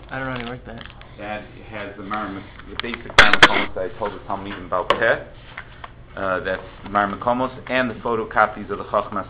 I don't know how to work that. That has the basic Marmakomos that I told the Talmidim about Peh. That's Marmakomos and the photocopies of the Chachmas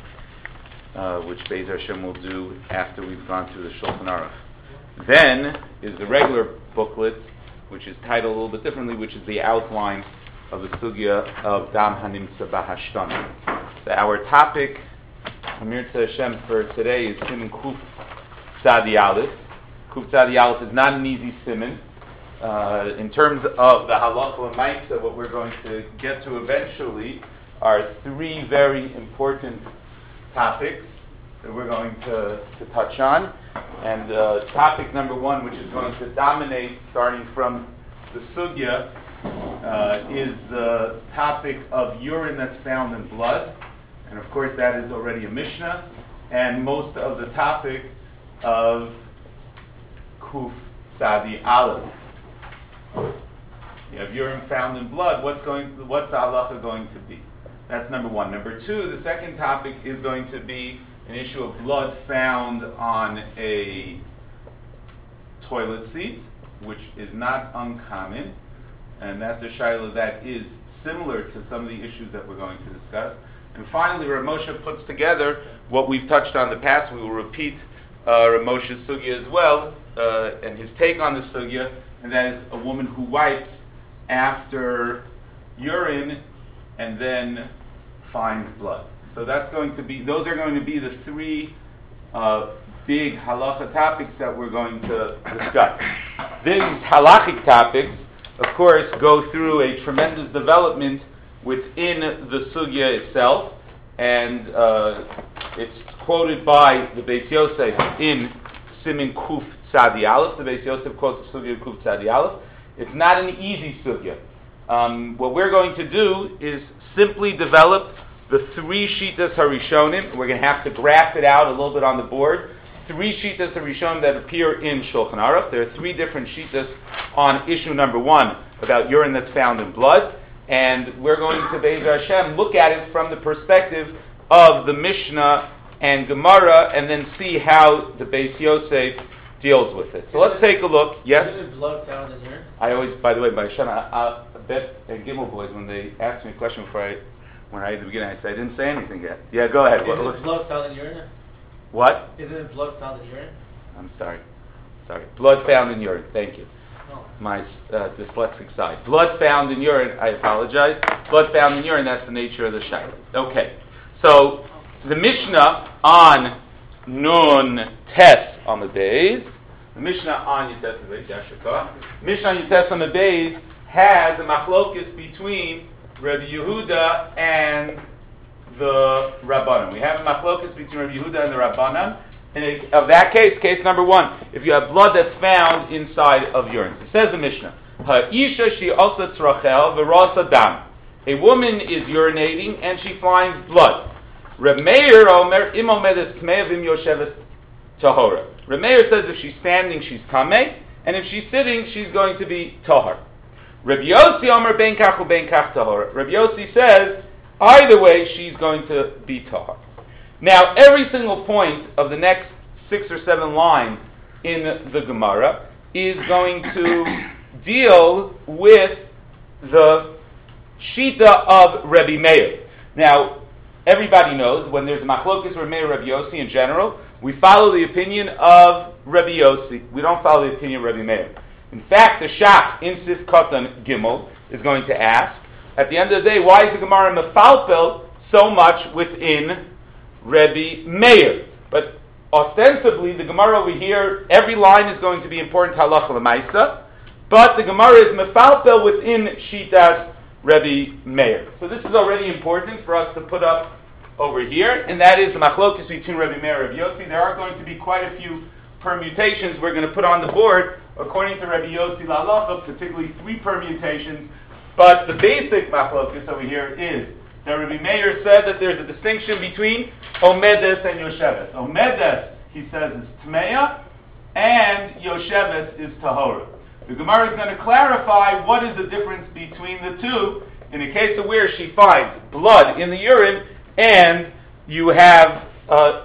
Adam, which Beis Hashem will do after we've gone through the Shulchan Aruch. Then is the regular booklet, which is titled a little bit differently, which is the outline of the sugya of Dam Hanimtza Bahashtan. So our topic, Amir Hashem, for today is Siman Kuf Tzadi Aleph. Kuf Tzadi Aleph is not an easy siman. In terms of the halacha and ma'isa, what we're going to get to eventually are three very important topics that we're going to touch on. And topic number one, which is going to dominate starting from the sugya, is the topic of urine that's found in blood. And of course that is already a Mishnah. And most of the topic of Kuf Tzadi Aleph. You have urine found in blood, what's the halacha going to be? That's number one. Number two, the second topic is going to be an issue of blood found on a toilet seat, which is not uncommon, and that's a shayla that is similar to some of the issues that we're going to discuss. And finally, Rav Moshe puts together what we've touched on in the past. We will repeat Rav Moshe's sugya as well, and his take on the sugya, and that is a woman who wipes after urine and then finds blood. So those are going to be the three big halacha topics that we're going to discuss. These halachic topics, of course, go through a tremendous development within the sugya itself, and it's quoted by the Beis Yosef in Siman Kuf Tzadi Aleph. The Beis Yosef quotes the sugya Kuf Tzadi Aleph. It's not an easy sugya. What we're going to do is simply develop the three Shitas Harishonim. We're going to have to graph it out a little bit on the board. Three Shitas Harishonim that appear in Shulchan Aruch. There are three different Shitas on issue number one about urine that's found in blood. And we're going to, Be'ez Hashem, look at it from the perspective of the Mishnah and Gemara, and then see how the Beis Yosef deals with it. So let's take a look. Yes? Is blood found in urine? I always, by the way, by Hashem, I bet and Gimel boys, when they asked me a question when I at the beginning, I said I didn't say anything yet. Yeah, go ahead. Is blood found in urine? What? Isn't blood found in urine? I'm sorry. Blood found in urine. Thank you. No. My dyslexic side. Blood found in urine. I apologize. Blood found in urine. That's the nature of the shayla. Okay. So the Mishnah on Nun Tes on the Beis. The Mishnah on Yutes on the Beis. Mishnah on Yutes on the Beis has a machlokes between Rabbi Yehuda and the Rabbanan. We have a machlokes between Rabbi Yehuda and the Rabbanan. And of that case number one, if you have blood that's found inside of urine. It says the Mishnah, Ha'isha she also tzrachel v'rasa dam. A woman is urinating and she finds blood. Reb Meir omer im omedes tmei v'im yosheves tahora. Reb Meir says if she's standing, she's tamei, and if she's sitting, she's going to be tahor. Reb Yossi omer ben kach u'ben kach tahora. Reb Yossi says either way, she's going to be tahor. Now, every single point of the next 6 or 7 lines in the Gemara is going to deal with the Shita of Rebbe Meir. Now, everybody knows when there's a machlokas Rebbe Meir, Rebbe Yossi in general, we follow the opinion of Rebbe Yossi. We don't follow the opinion of Rebbe Meir. In fact, the Shach in Sif Katan Gimel is going to ask, at the end of the day, why is the Gemara mefalfel so much within Rebbe Meir? But ostensibly, the Gemara over here, every line is going to be important halacha l'maisa, but the Gemara is mefalfel within Shitas Rebbe Meir. So this is already important for us to put up over here, and that is the machlokes between Rebbe Meir and Rebbe Yossi. There are going to be quite a few permutations we're going to put on the board according to Rebbe Yossi l'halacha, particularly 3 permutations. But the basic machlokes over here is that Rebbe Meir said that there's a distinction between Omedes and Yosheves. Omedes, he says, is Tmeya, and Yosheves is Tahora. The Gemara is going to clarify what is the difference between the two in a case of where she finds blood in the urine and you have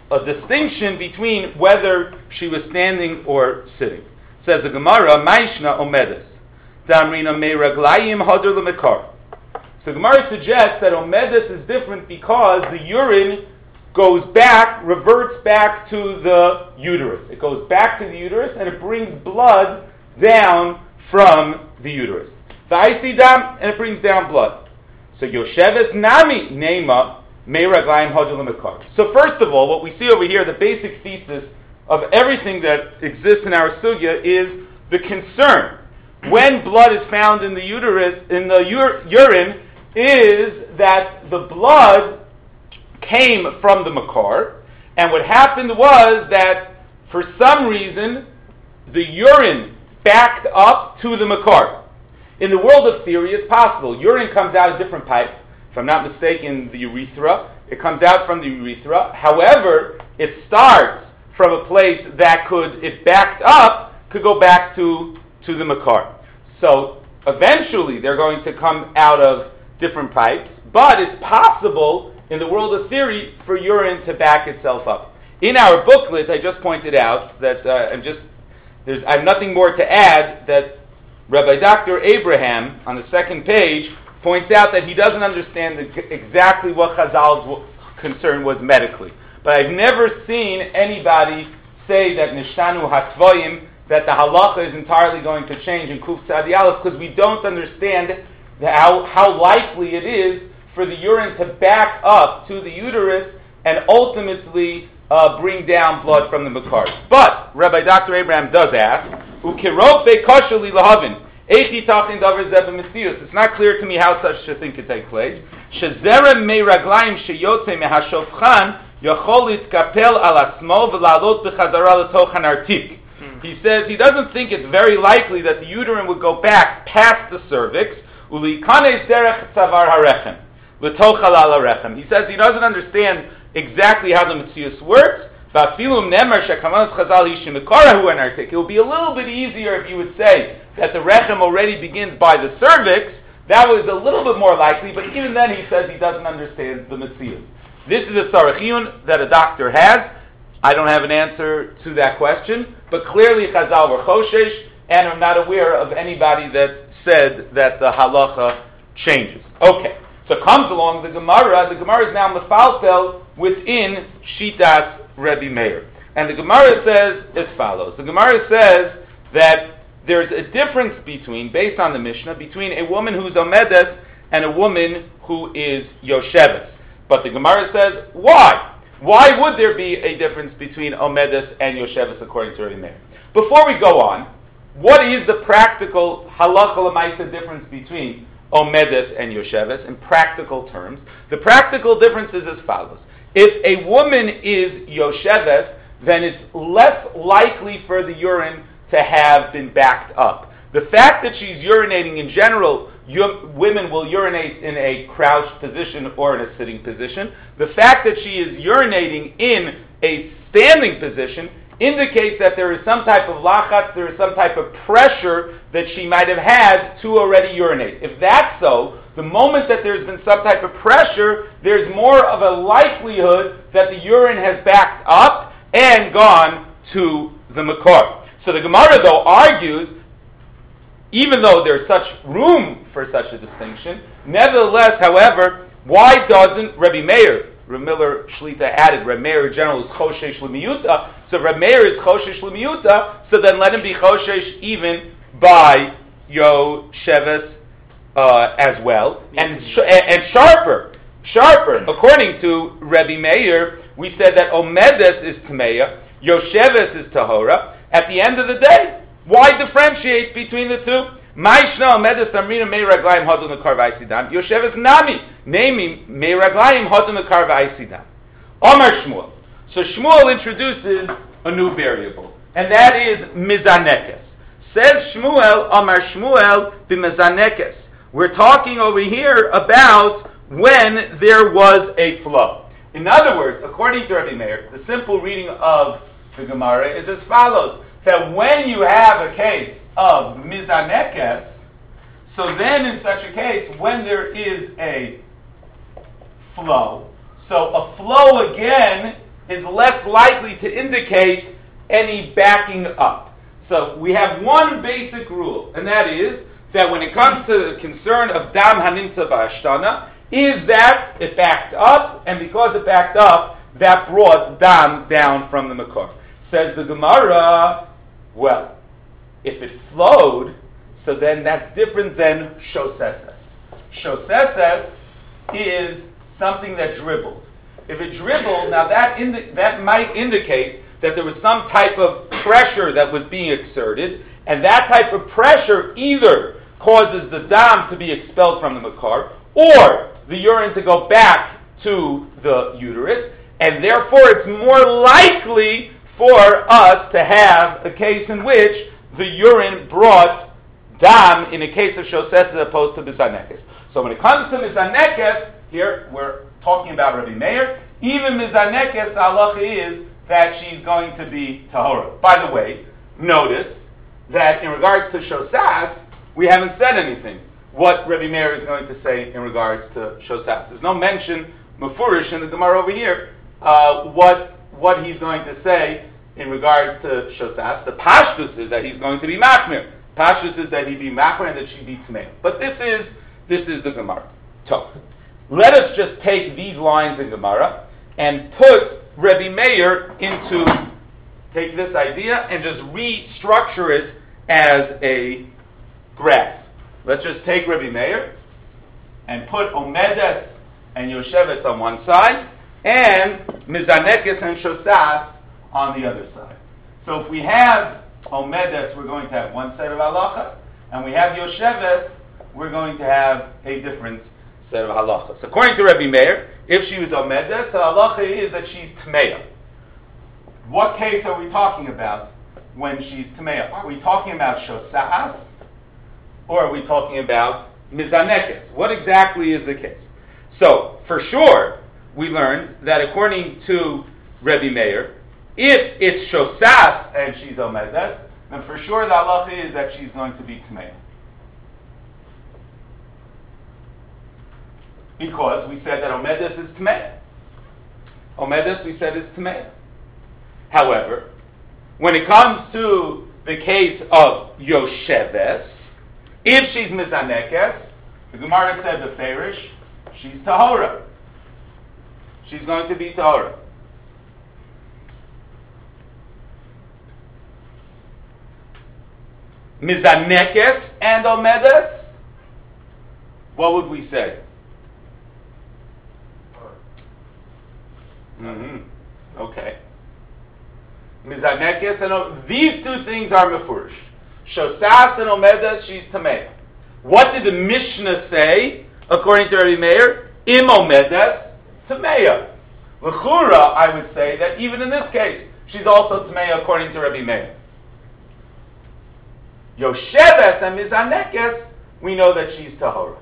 a distinction between whether she was standing or sitting. Says the Gemara, Maishna Omedes. Damrina me raglayim hadr lemekar. So the Gemara suggests that Omedes is different because the urine goes back, reverts back to the uterus. It goes back to the uterus and it brings blood down from the uterus. V'aisidam, and it brings down blood. So Yosheves Nami Nema me raglayim hadr lemekar. So first of all, what we see over here, the basic thesis of everything that exists in our sugya is the concern when blood is found in the uterus, in the urine, is that the blood came from the makar, and what happened was that for some reason the urine backed up to the makar. In the world of theory, it's possible. Urine comes out of different pipes. If I'm not mistaken, the urethra. It comes out from the urethra. However, it starts from a place that it backed up, could go back to the makar. So eventually they're going to come out of different pipes, but it's possible in the world of theory for urine to back itself up. In our booklet, I just pointed out that I have nothing more to add, that Rabbi Dr. Abraham on the second page points out that he doesn't understand exactly what Chazal's concern was medically. But I've never seen anybody say that Nishtanu Hatzvoyim, that the halacha is entirely going to change in Kuf Tzadi Aleph, because we don't understand how likely it is for the urine to back up to the uterus and ultimately bring down blood from the makar. But Rabbi Dr. Abraham does ask, Ukirofe kosheli lahavin, Eichi tachin davar zeh b'mitzius. It's not clear to me how such a thing could take place. Shezerem mei raglayim sheyotze mehashofchan yachol litkapel al asmo v'lalot b'chazara l'tochan artik. He says he doesn't think it's very likely that the uterine would go back past the cervix. Uliikanes derech tzavar harechem l'tochal al harechem. He says he doesn't understand exactly how the Metzius works. It will be a little bit easier if you would say that the rechem already begins by the cervix. That was a little bit more likely, but even then he says he doesn't understand the Metzius. This is a sarachiyun that a doctor has. I don't have an answer to that question, but clearly Chazal were choshesh, and I'm not aware of anybody that said that the halacha changes. Okay, so comes along the Gemara. The Gemara is now mefalsel within Shitas Rebbe Meir. And the Gemara says as follows. The Gemara says that there's a difference based on the Mishnah, between a woman who's Omedes and a woman who is Yosheves. But the Gemara says, why? Why would there be a difference between Omedes and Yosheves according to Rebbe Meir? Before we go on, what is the practical halacha l'maisa difference between Omedes and Yosheves in practical terms? The practical difference is as follows. If a woman is Yosheves, then it's less likely for the urine to have been backed up. The fact that she's urinating in general, women will urinate in a crouched position or in a sitting position. The fact that she is urinating in a standing position indicates that there is some type of lachatz, there is some type of pressure that she might have had to already urinate. If that's so, the moment that there's been some type of pressure, there's more of a likelihood that the urine has backed up and gone to the makar. So the Gemara, though, argues, even though there's such room for such a distinction, nevertheless, however, why doesn't Rebbe Meir, Reb Miller Shlita added, Reb Meir in general is choshesh l'miyuta, so Reb Meir is choshesh l'miyuta, so then let him be choshesh even by Yosheves as well, and sharper. According to Rebbe Meir, we said that Omedes is Tameya, Yosheves is Tahora. At the end of the day, why differentiate between the two? Ma'ishna Omedes Amrina Mei Raglayim Hodel Mekar V'Aisidam, Yosheves Nami, naming Mei Raglayim Hodel Mekar V'Aisidam. Omar Shmuel. So Shmuel introduces a new variable, and that is Mizanekes. Says Shmuel, Omar Shmuel b'Mizanekes. We're talking over here about when there was a flow. In other words, according to Rebbe Meir, the simple reading of the Gemara is as follows: that when you have a case of Mizanekes, so then in such a case, when there is a flow, so a flow again is less likely to indicate any backing up. So we have one basic rule, and that is that when it comes to the concern of dam hanimtza ba'ashtana, is that it backed up, and because it backed up, that brought dam down from the makor. Says the Gemara, well, if it flowed, so then that's different than shoseses. Shoseses is something that dribbled. If it dribbled, now that might indicate that there was some type of pressure that was being exerted, and that type of pressure either causes the dam to be expelled from the makar, or the urine to go back to the uterus, and therefore it's more likely for us to have a case in which the urine brought dam in a case of shoses as opposed to mizanekes. So when it comes to mizanekes, here we're talking about Rabbi Meir, even mizanekes, the halacha is that she's going to be tahora. By the way, notice that in regards to shosas, we haven't said anything. What Rabbi Meir is going to say in regards to shosas. There's no mention, mefurish, in the Gemara over here, what he's going to say in regards to shosas. The pashtus is that he's going to be machmir. Pashtus is that he be machmir and that she be tmei. But this is the Gemara. So, let us just take these lines in Gemara and put Rabbi Meir take this idea and just restructure it as a graph. Let's just take Rabbi Meir and put Omedes and Yosheves on one side and Mizanekes and Shosas on the other side. So if we have Omedes, we're going to have one set of halacha, and we have Yosheves, we're going to have a different set of halachas. According to Rabbi Meir, if she was Omedes, the halacha is that she's Tmeya. What case are we talking about when she's Tmeya? Are we talking about Shosas, or are we talking about Mizanekes? What exactly is the case? So, for sure, we learned that according to Rabbi Meir, if it's Shosas and she's Omedes, then for sure the halacha is that she's going to be Tmeya. Because we said that Omedes is Tmeya. Omedes, we said, is Tmeya. However, when it comes to the case of Yosheves, if she's Mizanekes, the Gemara said the Ferish, she's Tahora. She's going to be Tahora. Mizanekes and Omedes, what would we say? Okay. Mizanekes and these two things are mefurish. Shosas and Omedes, she's Tamei. What did the Mishnah say, according to Rabbi Meir? Im Omedes, Tameya. L'chura, I would say that even in this case, she's also Tameya according to Rabbi Meir. Yosheves and Mizanekes, we know that she's Tahora.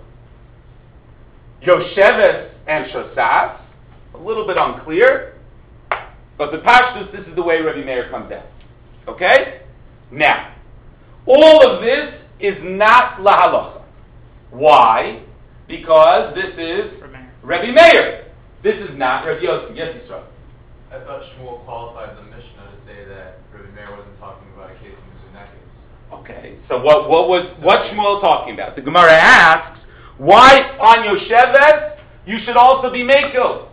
Yosheves and Shosas, a little bit unclear, but the Pashtus, this is the way Rabbi Meir comes down. Okay? Now, all of this is not lahalacha. Why? Because this is Rabbi Meir. This is not Rabbi Yossi. Yes, Yisrael. I thought Shmuel qualified the Mishnah to say that Rabbi Meir wasn't talking about a case of Mizanekes. Okay, so what Shmuel talking about? The Gemara asks, why on Yosheves you should also be Mekel?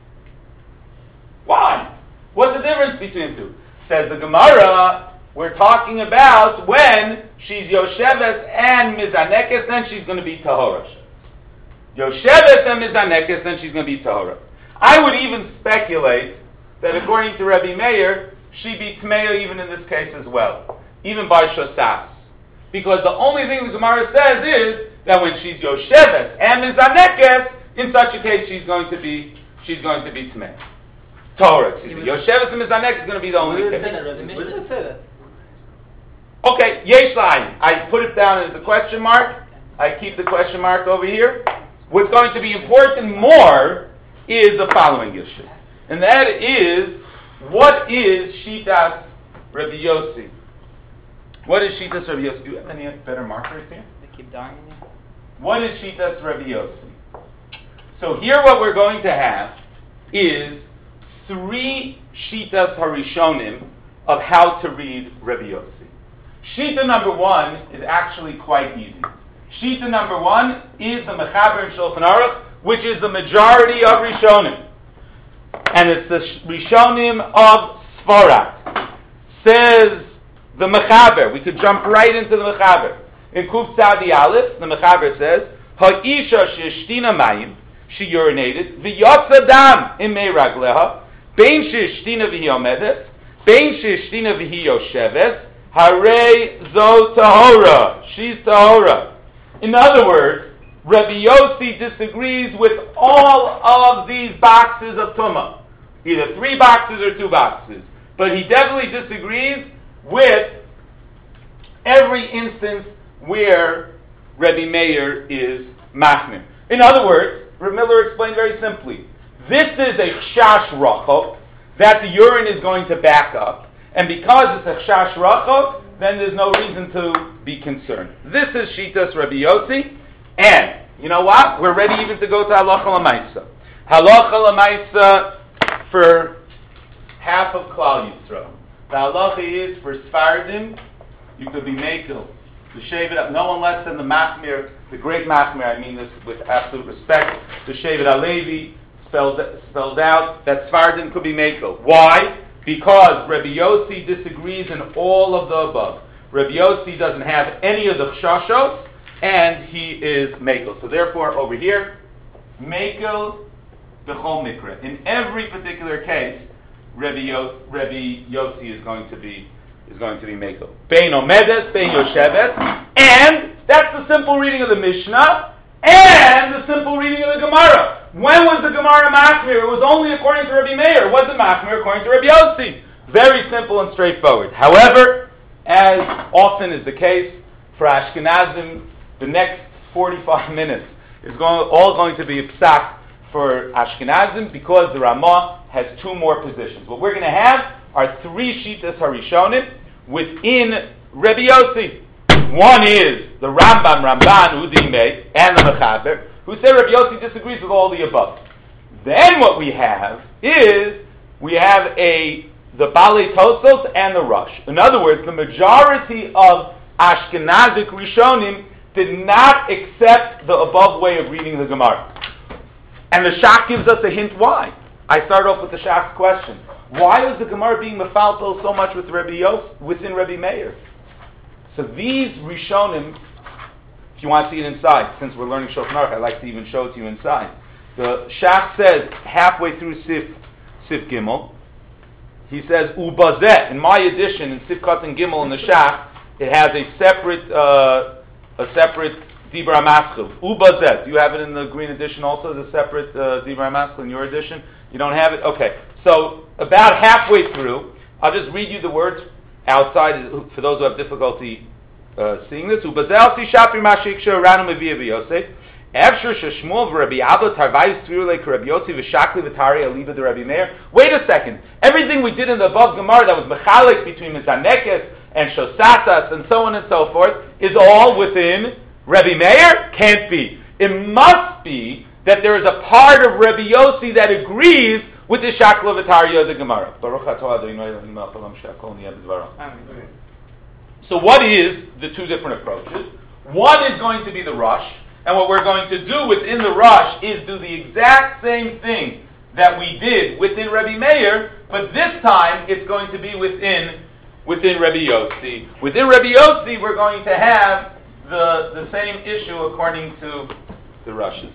Why? What's the difference between the two? Says the Gemara, we're talking about when she's Yosheves and Mizanekes, then she's going to be Tahora. Yosheves and Mizanekes, then she's going to be Tahora. I would even speculate that according to Rabbi Meir, she'd be Tmeya even in this case as well, even by Shosas. Because the only thing the Gemara says is that when she's Yosheves and Mizanekes, in such a case she's going to be Tmeya. Torah, excuse me. Yosheves and Mizanekes is going to be the only case. Where did it say that? Okay, Yesh Lain. I put it down as a question mark. I keep the question mark over here. What's going to be important more is the following issue. And that is, what is Shitas Rabbi Yossi? What is Shitas Rabbi Yossi? Do you have any better markers here? They keep dying in you? What is Shitas Rabbi Yossi? So here what we're going to have is three Shitas Harishonim of how to read Rabbi Yossi. Shita number one is actually quite easy. Shita number one is the Mechaber and Shulchan Aruch, which is the majority of Rishonim. And it's the Rishonim of Sfarat. Says the Mechaber. We could jump right into the Mechaber. In Kuf Tzadi Aleph, the Mechaber says, Ha'isha she'eshtina mayim, she urinated, v'yotza dam imei ragleha, bein she'eshtina v'hi omedet, bein she'eshtina v'hi yoshevet, harei zo tahora, she's tahora. In other words, Rabbi Yossi disagrees with all of these boxes of Tumah. Either 3 boxes or 2 boxes. But he definitely disagrees with every instance where Rabbi Meir is machmir. In other words, Rabbi Miller explained very simply, this is a chash rachok, that the urine is going to back up, and because it's a chash rachok, then there's no reason to be concerned. This is Shitas Rabbi Yossi, and you know what? We're ready even to go to Halacha L'Maisa. Halacha L'Maisa for half of Klal Yisrael. The halacha is for Sfardim, you could be Mekel, to shave it up. No one less than the Machmir, the great Machmir, I mean this with absolute respect, the Shevet HaLevi spells out that Sfardim could be Mekel. Why? Because Rabbi Yossi disagrees in all of the above. Rabbi Yossi doesn't have any of the Chashos, and he is Mekel. So therefore, over here, Mekel B'chol Mikra. In every particular case, Rabbi Yossi is going to be Mekel. Bein Omedes, Bein Yoshevet, and that's the simple reading of the Mishnah, and the simple reading of the Gemara. When was the Gemara Machmir? It was only according to Rabbi Meir. It wasn't Machmir according to Rabbi Yossi. Very simple and straightforward. However, as often is the case for Ashkenazim, the next 45 minutes is all going to be a psak for Ashkenazim because the Ramah has 2 more positions. What we're going to have are 3 Shitas Harishonim within Rabbi Yossi. One is the Rambam, Ramban, Udimei, and the Mechaber, who say Rabbi Yossi disagrees with all the above. Then what we have is, we have the Balei Tosos and the Rosh. In other words, the majority of Ashkenazic Rishonim did not accept the above way of reading the Gemara. And the Shach gives us a hint why. I start off with the Shach's question. Why was the Gemara being mefaltel so much with within Rabbi Meir? So these Rishonim, if you want to see it inside, since we're learning Shulchan Aruch, I'd like to even show it to you inside. The Shach says, halfway through Sif Gimel, he says, Ubazet, in my edition, in Sif Katan Gimel in the Shach, it has a separate Dibra HaMaskil. Ubazet, do you have it in the green edition also, the separate Dibra HaMaskil in your edition? You don't have it? Okay. So, about halfway through, I'll just read you the words outside, for those who have difficulty seeing this. Ubazel si shapri mashiksha ranu meviya v'yosef. Efshur sheshmuel v'Rabbi Abba tarvayis tzvirulei k'Rabbi Yossi v'shakli v'tari aliba de Rabbi Meir. Wait a second. Everything we did in the above Gemara that was mechalik between Mizanekes and Shosatas and so on and so forth is all within Rabbi Meir? Can't be. It must be that there is a part of Rabbi Yossi that agrees with the Shakla V'Tarya of the Gemara. So what is the 2 different approaches? One is going to be the Rosh, and what we're going to do within the Rosh is do the exact same thing that we did within Rabbi Meir, but this time it's going to be within Rabbi Yossi. Within Rabbi Yossi, we're going to have the same issue according to the Rosh's.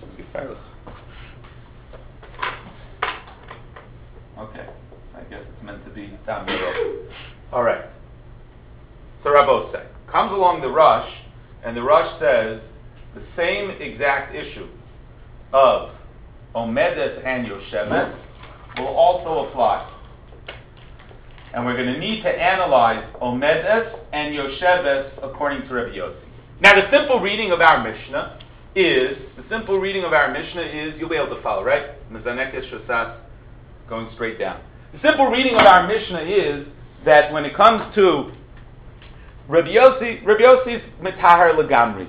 Okay, I guess it's meant to be down below. All right. So Rabbo say, comes along the Rosh, and the Rosh says the same exact issue of Omedet and Yoshevet will also apply. And we're going to need to analyze Omedet and Yoshevet according to Rabbi Yossi. Now the simple reading of our Mishnah is, you'll be able to follow, right? Mizanekes Shosas, going straight down. The simple reading of our Mishnah is that when it comes to Rabbi Yossi's Mitahar Lagamri.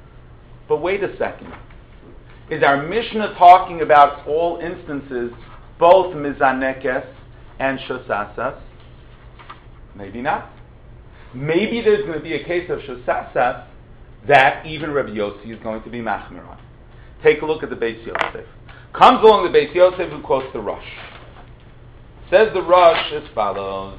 But wait a second. Is our Mishnah talking about all instances both mizanekes and shosasas? Maybe not. Maybe there's going to be a case of shosasas that even Rabbi Yossi is going to be machmir on. Take a look at the Beis Yosef. Comes along the Beis Yosef who quotes the Rosh. Says the Rosh as follows.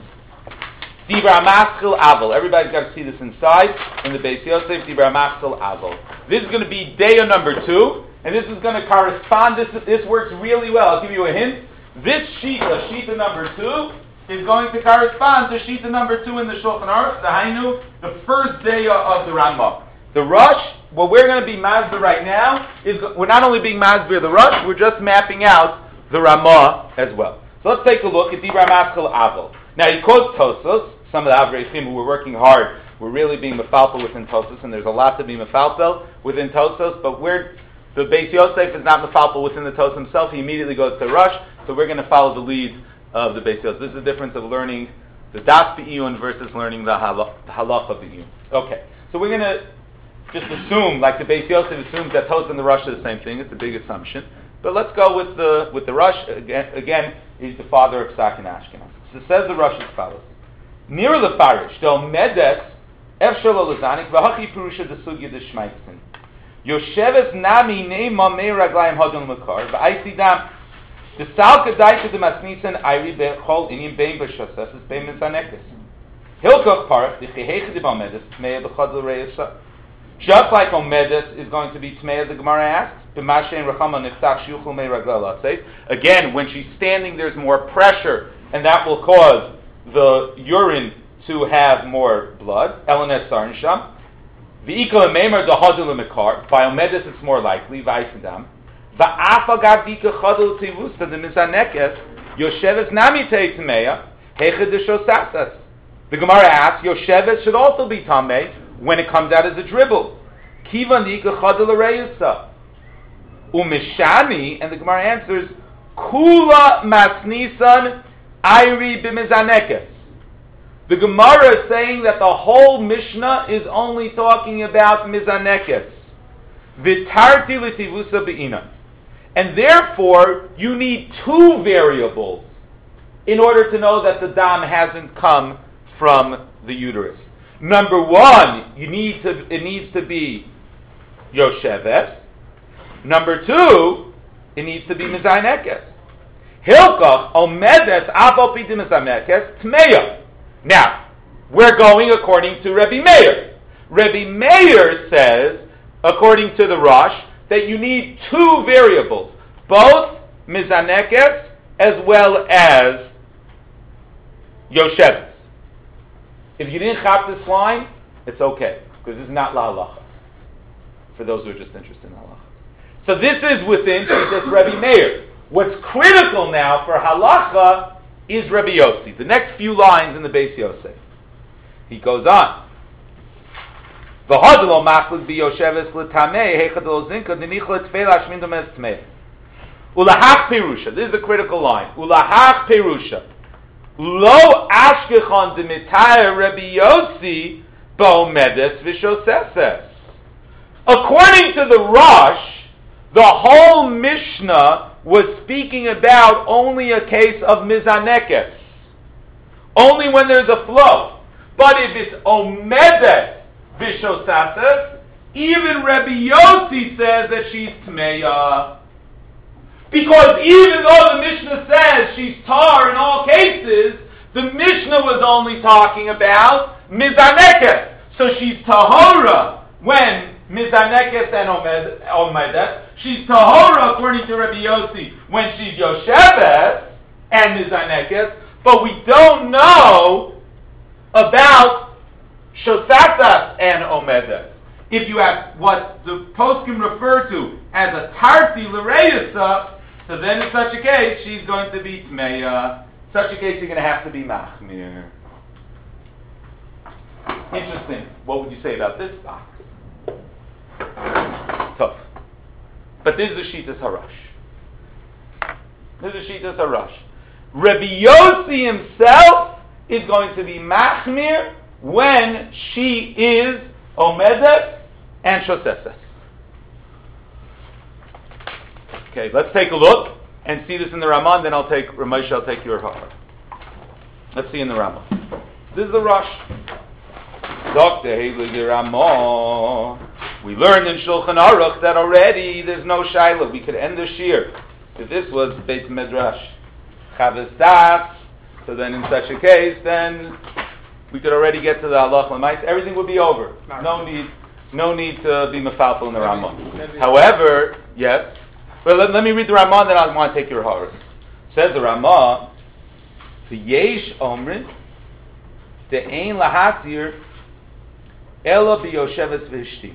Dibra Maschil Aval. Everybody's got to see this inside in the Beis Yosef. Dibra Maschil Aval. This is going to be day number 2, and this is going to correspond. This works really well. I'll give you a hint. This Shita number 2, is going to correspond to Shita number 2 in the Shulchan Aruch, the Hainu, the first day of the Ramah. The Rosh, what we're going to be masbir right now, is we're not only being masbir the Rosh, we're just mapping out the Ramah as well. So let's take a look at Dibra Maschil Aval. Now he quotes Tosos. Some of the Avreichim who were working hard were really being mefalpel within Tosos, and there's a lot to be mefalpel within Tosos, but the Beis Yosef is not mefalpel within the Tosos himself. He immediately goes to Rosh, so we're going to follow the lead of the Beis Yosef. This is the difference of learning the Das B'iyun versus learning the Halacha B'iyun. Okay, so we're going to just assume, like the Beis Yosef assumes that Tosos and the Rosh are the same thing. It's a big assumption. But let's go with the Rosh. Again, he's the father of Psak and Ashkenaz. So says the Rosh as follows. Near lefarish, del medes, efshel olazanik, v'hachi perusha desugya deshmaitzin. Yosheves nami neima mei raglayim hadon makar, v'aisidam, desalka daita de masnisan ayri bechol inyim bein b'shasas, bein mitzanekis. Hilkoch parach, dicheheche de balmedes, tmeya b'chadl reyesa. Just like Omedes is going to be tmeya, the Gemara asks, b'mashen rachama niftach shiuchel mei raglal atzei. Again, when she's standing, there's more pressure, and that will cause the urine to have more blood. Elenes Sarnsham. V'ikol meimer dehadul mekar. By Omedes it's more likely. V'aisidam. V'afa gav dika chadul tivusta the mizanekes. Yosheves nami teitmeya. Hechad deshosasas. The Gemara asks, Yosheves should also be tamei when it comes out as a dribble. Kiva nika chadul areyusa. Umishani, and the Gemara answers, Kula masnisan Ayri b'mizanekes. The Gemara is saying that the whole Mishnah is only talking about mizanekes. V'tarti l'tivusa be'ina. And therefore, you need 2 variables in order to know that the dam hasn't come from the uterus. Number 1, it needs to be Yosheves. Number 2, it needs to be mizanekes. Hilkach omedes avol pidim mizanekes tmeya. Now, we're going according to Rebbe Meir. Rebbe Meir says, according to the Rosh, that you need 2 variables, both mizanekes as well as Yosheves. If you didn't chop this line, it's okay, because this is not la halacha. For those who are just interested in halacha. So this is within this Rebbe Meir. What's critical now for halacha is Rebbe Yossi. The next few lines in the Beis Yosef. He goes on. V'hodlo machlik b'yosheves l'tamei heichadol zinka d'nichlet tfeila shmin domes tmei. Ulahach perusha. This is the critical line. Ulahach perusha. Lo ashkechon d'mitayr Rebbe Yossi b'omedes v'shoseses. According to the Rosh, the whole Mishnah was speaking about only a case of mizanekes. Only when there's a flow. But if it's omedet v'shosases, even Rebbe Yossi says that she's tmeya. Because even though the Mishnah says she's tar in all cases, the Mishnah was only talking about mizanekes. So she's tahora when mizanekes and omedet. She's tahora according to Rabbi Yossi when she's Yosheves and mizanekes, but we don't know about shosasas and omedet. If you have what the poskim refer to as a tarti l'reyusa, so then in such a case she's going to be tmeya. In such a case you're going to have to be machmir. Interesting. What would you say about this box? Tough. But this is the Shitas Harash. This is the Shitas Harash. Rabbi Yossi himself is going to be machmir when she is omedet and shoseses. Okay, let's take a look and see this in the Ramah, then Ramosha, I'll take your Hara. Let's see in the Ramah. This is the Rosh. Dr. Heilige Ramah. We learned in Shulchan Aruch that already there's no Shaila. We could end the Shir if this was Beit Midrash Chavis Das. So then in such a case, then we could already get to the Halach L'mais. Everything would be over. No need to be mefalfel in the Ramah. However, yes. But let me read the Ramah, then I want to take your Hara. Says the Ramah, V'yesh omrin de'ein lahatir ela b'yosheves v'ishti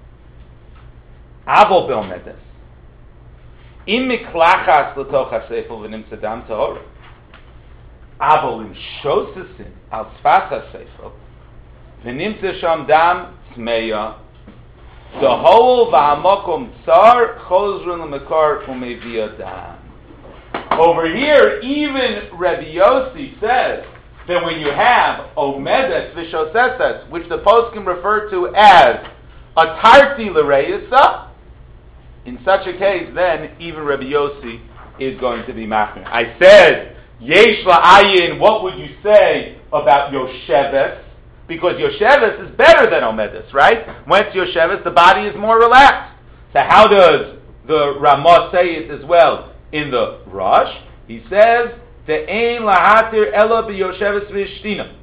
avol be'omedes im miklachas l'toch ha'seifel v'nimtza dam tahor avol im shosesin al sfas ha'seifel v'nimtza sham dam tmeya dehol v'hamakom tsar chozrun l'mekar u'meviyah dam. Over here, even Rabbi Yossi says that when you have omedes v'shoseses, which the poskim refer to as a tarti l'reisa, in such a case, then even Rabbi Yossi is going to be machmir. I said, yesh la'ayin, what would you say about Yosheves? Because Yosheves is better than omedes, right? When it's Yosheves, the body is more relaxed. So how does the Ramah say it as well? In the Rosh, he says, "Te'ein lahatir ela b'yosheves v'ishtina."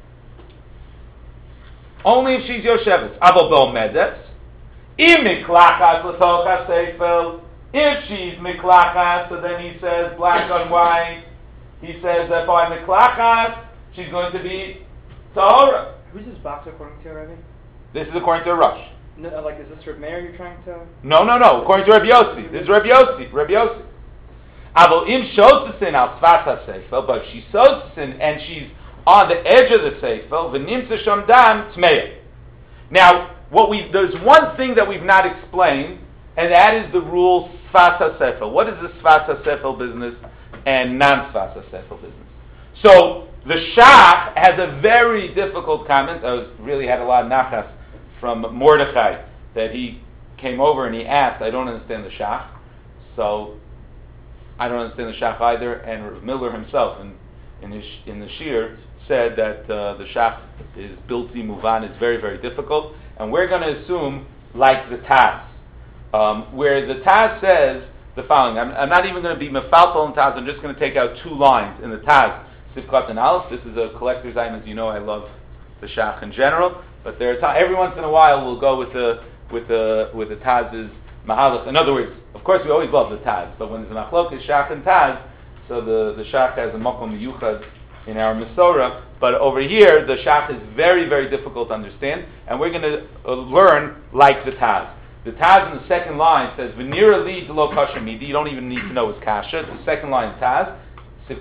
Only if she's yosheves. Avol be'omedes. Im miklachas l'toch ha'seifel. If she's miklachas, so then he says, black on white, he says that by miklachas, she's going to be tahora. Who's this box according to, Rabbi? This is according to Rosh. No, is this Reb Meir you're trying to? No. According to Rabbi Yossi. This is Rabbi Yossi. Avol im shosesin al sfas ha'seifel, but if she's shosesin and she's on the edge of the seifel, v'nimtza sham dam tmeya. Now, there's one thing that we've not explained, and that is the rule sfas ha'seifel. What is the sfas ha'seifel business and non-sfas ha'seifel business? So the Shach has a very difficult comment. I really had a lot of nachas from Mordechai that he came over and he asked, I don't understand the Shach, so I don't understand the Shach either. And Rav Miller himself in the Shir said that the Shach is built muvan, it's very, very difficult. And we're going to assume like the Taz, where the Taz says the following. I'm not even going to be mefaltel in Taz, I'm just going to take out 2 lines in the Taz. Sivkat and Aleph. This is a collector's item, as you know. I love the Shach in general, but there are every once in a while we'll go with the Taz's mahalach. In other words, of course we always love the Taz, but when there's a machlok is Shach and Taz, so the Shach has a makom miyuchad in our Mesorah. But over here, the Shach is very, very difficult to understand, and we're going to learn like the Taz. The Taz in the second line says v'nira li d'lo kasher midi. You don't even need to know it's kasher. It's the second line Taz. The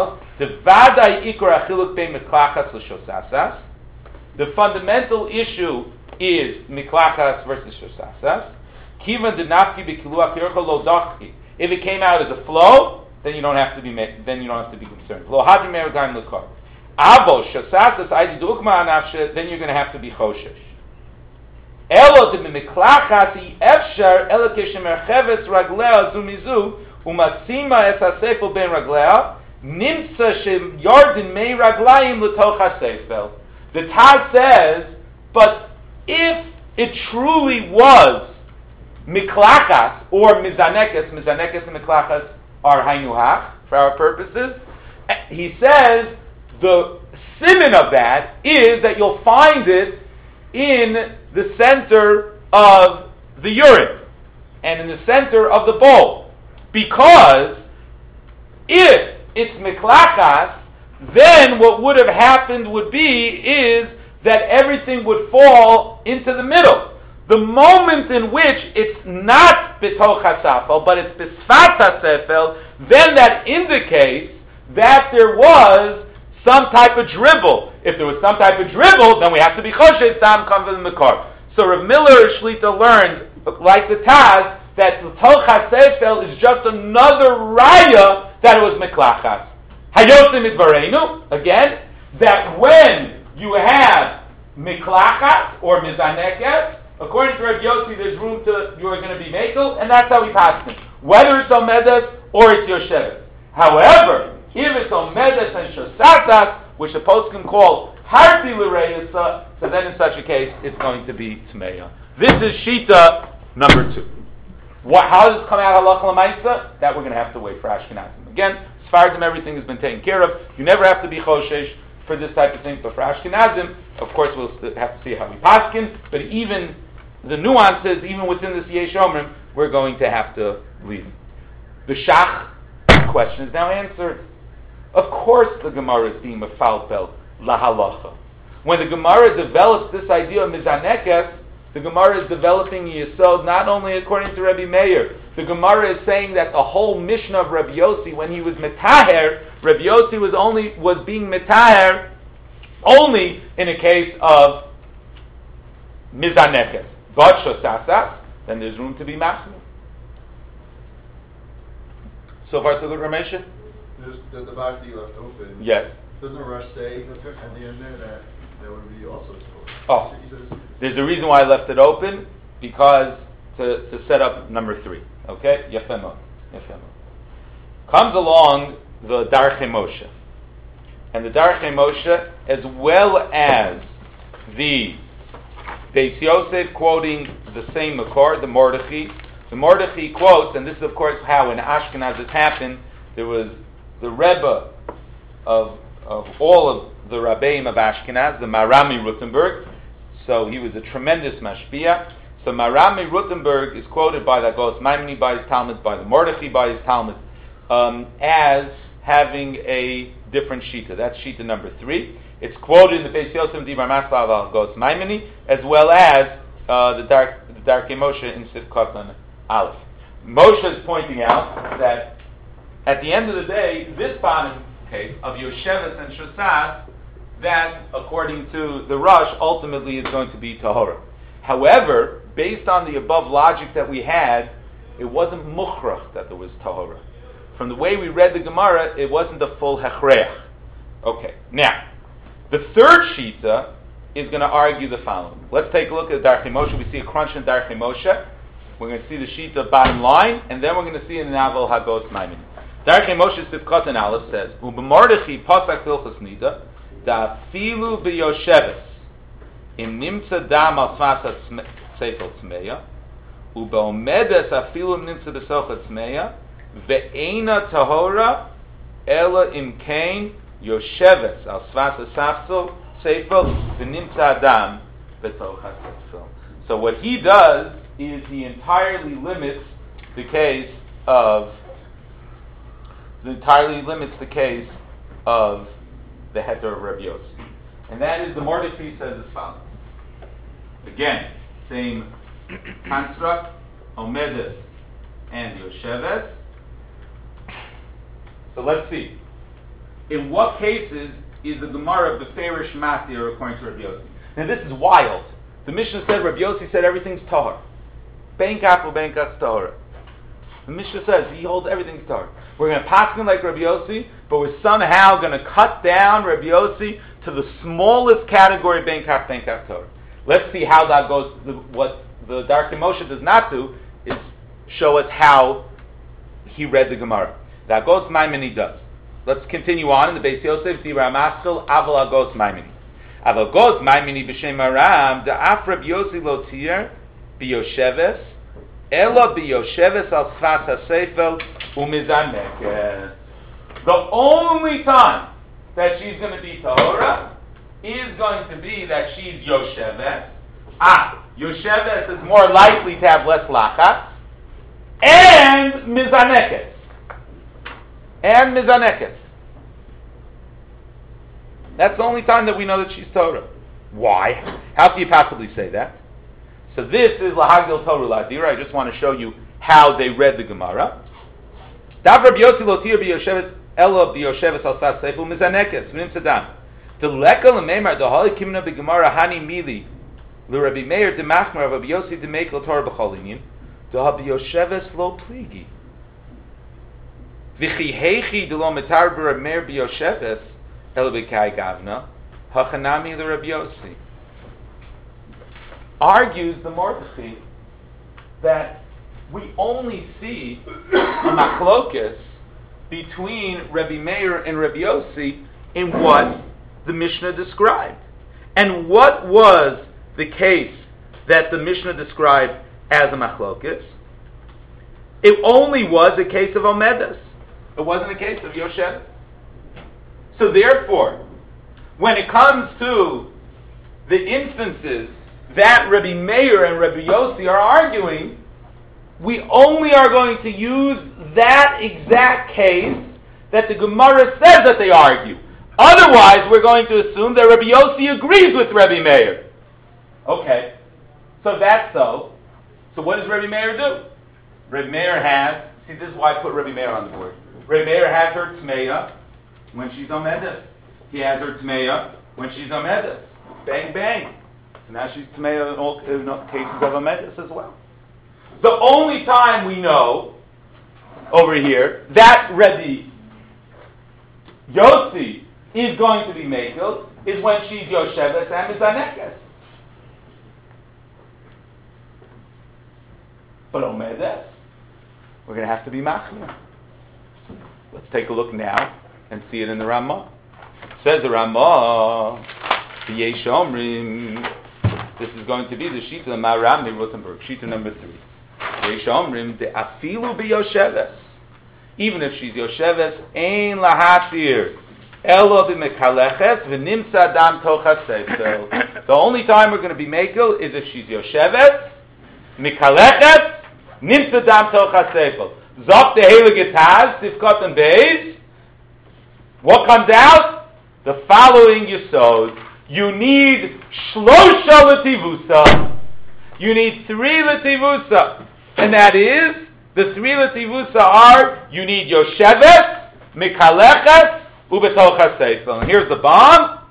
fundamental issue is miklachas versus shosasas. If it came out as a flow, then you don't have to be concerned. Then you're going to have to be choshesh. Umasima es hasefel ben raglea, nimtza sheyardin mei raglayim l'toch hasefel. The Taz says, but if it truly was miklachas or mizanekes and miklachas are haynuhach for our purposes, he says the siman of that is that you'll find it in the center of the urine and in the center of the bowl. Because if it's miklachas, then what would have happened would be that everything would fall into the middle. The moment in which it's not b'toch hasafel, but it's b'sfat hasefel, then that indicates that there was some type of dribble. If there was some type of dribble, then we have to be choshet tam kamvel mekar. So Rav Miller Shlita learned, like the Taz, that the Toch HaSefel is just another raya that it was Meklachas. Hayosim Idvareinu, again, that when you have Meklachas or Mizaneket, According to Rabbi Yossi, there's room you are going to be Mekel, and that's how we pass it. Whether it's Omedes or it's Yoshevet. However, if it's Omedes and Shosatas, which the poskim call Harti L'Reisa, so then in such a case, it's going to be Tmeya. This is Shita number 2. How does it come out Halach L'Maisa? That we're going to have to wait for Ashkenazim. Again, Sfardim, everything has been taken care of. You never have to be Choshesh for this type of thing, but for Ashkenazim, of course, we'll have to see how we paskin, but even the nuances, even within this Yesh Omrim, we're going to have to leave. The Shach question is now answered. Of course the Gemara is being mefalpel lahalacha. When the Gemara develops this idea of mizanekes, the Gemara is developing Yesod not only according to Rabbi Meir. The Gemara is saying that the whole mission of Rabbi Yossi, when he was metaher, Rabbi Yossi was being metaher only in a case of mizanekes. But shosasas, then there's room to be maximum. So far, so good, Ramesh? The box that you left open. Yes. Doesn't Rush say at the end there that there would be also Oh, there's a reason why I left it open, because to set up number 3. Okay? Yefemo. Comes along the Darchei Moshe. And the Darchei Moshe, as well as the Beis Yosef quoting the same Makor, the Mordechai. The Mordechai quotes, and this is of course how in Ashkenaz it happened, there was the Rebbe of all of the Rabbeim of Ashkenaz, the Marami Rutenberg. So he was a tremendous mashpia. So Marami Rutenberg is quoted by the Agos Maimoni by his Talmud, by the Mordechai by his Talmud, as having a different shita. That's shita number 3. It's quoted in the Beis Yosef Dibar Maslav al Agos Maimoni, as well as the Darkei Moshe in Sivkot and Aleph. Moshe is pointing out that at the end of the day, this bottom case of Yoshevet and Shosas, that according to the Rush ultimately is going to be Tahora. However, based on the above logic that we had, it wasn't Mukhrach that there was Tahora. From the way we read the Gemara, it wasn't the full Hechreach. Okay, now, the third Shita is going to argue the following. Let's take a look at Darchei Moshe. We see a crunch in Darchei Moshe. We're going to see the Shita bottom line, and then we're going to see in the Naval Hagos Maimon. Darchei Moshe Sivkot and Aleph says, U'b'mordechai pasak hilchos nida, da'afilu b'yosheves, im nimtza dam al tzvas seifel tzmeya, u'ba'omedes afilu im nimtza b'socha tzmeya, ve'ena tahora, ela im kain, Yosheves al svasa safsel seifel v'nimtza adam b'tocha seifel. So what he does is he entirely limits the case of the heter of Rabbi Yossi, and that is the Mordechai says as follows. Again, same construct, Omedes and Yosheves. So let's see. In what cases is the Gemara of the Ferish Matir according to Rabbi Yossi? Now this is wild. The Mishnah said Rabbi Yossi said everything's tahor. Benkach u'benkach tahor. The Mishnah says he holds everything's tahor. We're going to pass him like Rabbi Yossi, but we're somehow going to cut down Rabbi Yossi to the smallest category benkach tahor. Let's see how that goes. What the Darkei Moshe does not do is show us how he read the Gemara. That Agos Maimoni does. Let's continue on in the Beis Yosef Dibra Maskil Aval Agos Maimoni. Aval Agos Maimoni b'Shem Aram da'af Rabbi Yossi lo tier b'Yosheves ela b'Yosheves al tzfas haseifel u'mizanekes. The only time that she's going to be tahora is going to be that she's Yosheves. Yosheves is more likely to have less lachas and mizanekes. And mizanekes. That's the only time that we know that she's Torah. Why? How can you possibly say that? So this is Lahagil Torah Ladira. I just want to show you how they read the Gemara. Dav Rabbi Yossi lo tir b'Yosheves elo b'Yosheves al sas seifu mizanekes v'nim tzadam. The lekel l'meimar the kimna b'Gemara hani mili l'Rabbi Meir demachmer Rabbi Yossi demekel Torah b'cholinim the b'Yosheves lo pligi. V'chi heichi d'lo metar b'Rabbi Meir b'Yosheves elo b'kai gavna hachanami l'Rabbi Yossi. argues the Mordechai that we only see a machlokus between Rabbi Meir and Rabbi Yossi in what the Mishnah described. And what was the case that the Mishnah described as a machlokus? It only was a case of Omedas. It wasn't a case of Yoshev. So therefore, when it comes to the instances that Rabbi Meir and Rabbi Yossi are arguing, we only are going to use that exact case that the Gemara says that they argue. Otherwise, we're going to assume that Rabbi Yossi agrees with Rabbi Meir. Okay, so that's so. So what does Rabbi Meir do? Rabbi Meir has, see, this is why I put Rabbi Meir on the board. Rabbi Meir has her Tmeya when she's Omedes. He has her Tmeya when she's Omedes. Bang, bang. So now she's Tmeya in all cases of Omedes as well. The only time we know over here that Rabbi Yossi is going to be Mekel is when she's Yosheves and Mizanekes. But Omedes, we're going to have to be Machmir. Let's take a look now and see it in the Ramah. It says the Ramah, Yesh Omrim, this is going to be the Shita of Maharam in Rotenberg, Shita number 3. Yesh Omrim, de afilu be Yosheves. Even if she's Yosheves, ein lahashir, elo b'mekaleches, v'nimsa dam tochas seifel. The only time we're going to be Mekel is if she's Yosheves, Mikalechet, Nimsa Dam Tochas Seifel. Zok the Heilige Taz, Sifkot and Beis. What comes out? The following Yesod. You need Shlosha Letivusa. You need 3 Letivusa. And that is, the 3 Letivusa are, you need Yoshevet, Mikalechet, Ubetochas Seifel. And here's the bomb.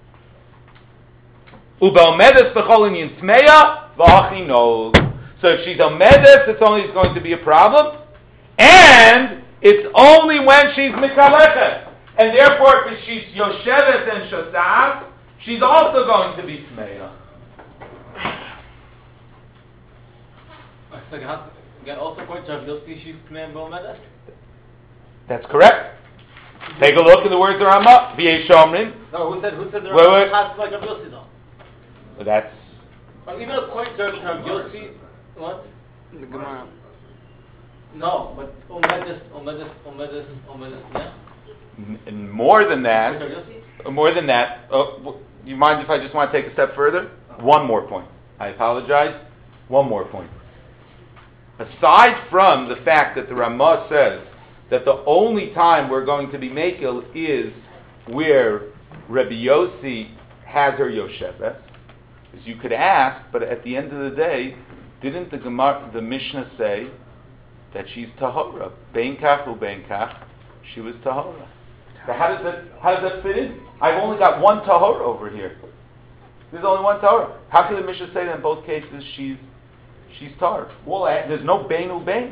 Ubeomedes B'chol Inyan Tmeya, V'achi Nog. So if she's Omedes, it's only going to be a problem. And it's only when she's Mikalechet. And therefore, if she's Yoshevet and Shosaf, she's also going to be Tmeya. Also according to Rav Yossi, she's Tmeya B'omedes? That's correct. Take a look at the words of Ramah. V'yesh Omrim. No, who said the Wait. Rav like Rav Yossi though? That's... Well, even according to Rav Yossi, what? The Gemara. No, but Omedes, yeah? And more than that, you mind if I just want to take a step further? One more point. I apologize. One more point. Aside from the fact that the Ramah says that the only time we're going to be Mekel is where Rabbi Yossi has her Yosheves, as you could ask, but at the end of the day, didn't the Mishnah say that she's Tahora? Bein kach ubein kach, she was Tahora. So how does that fit in? I've only got one Tahora over here. There's only one Tahora. How can the Mishnah say that in both cases she's Tahor? Well, there's no Bein ubein.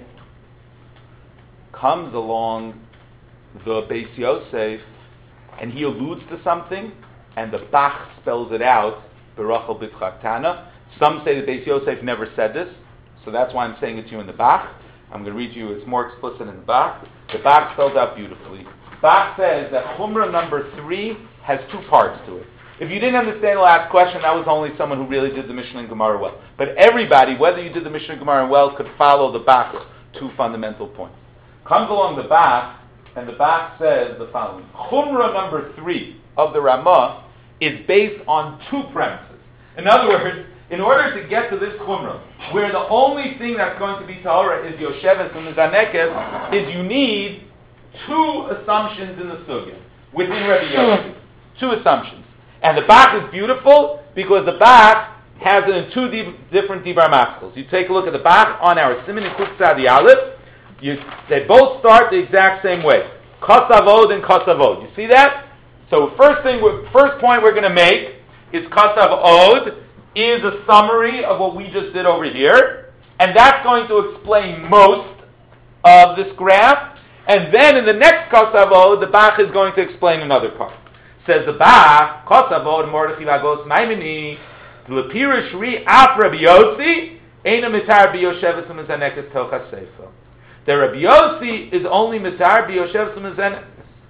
Comes along the Beis Yosef, and he alludes to something, and the Bach spells it out, Berachel B'Tchaktana. Some say that Beis Yosef never said this, so that's why I'm saying it to you in the Bach. I'm going to read to you, it's more explicit in the Bach. The Bach spells out beautifully. Bach says that Chumrah number 3 has 2 parts to it. If you didn't understand the last question, that was only someone who really did the Mishnah and Gemara well. But everybody, whether you did the Mishnah and Gemara well, could follow the Bach 2 fundamental points. Comes along the Bach, and the Bach says the following. Chumrah number 3 of the Ramah is based on 2 premises. In other words, in order to get to this Chumrah, where the only thing that's going to be Tahora is Yosheves and Mizanekes, is you need 2 assumptions in the Sugya, within Rabbi Yossi. 2 assumptions. And the Bach is beautiful, because the Bach has it in 2 different Dibar Maskels. You take a look at the Bach on our Siman and Kuf Tzadi Aleph, they both start the exact same way. Kosavod and Kosavod. You see that? So first point we're going to make is Kosavod is a summary of what we just did over here, and that's going to explain most of this graph. And then in the next Kosavod, the Bach is going to explain another part. Says the Bach, Kosavod Mordechai Lagos Maimini, L'pirish ri af Rabbi Yossi, eina mitar biyosheves u'mezanekes tochas seifo. The Rabbi Yossi is only mitar biyosheves u'mezanekes.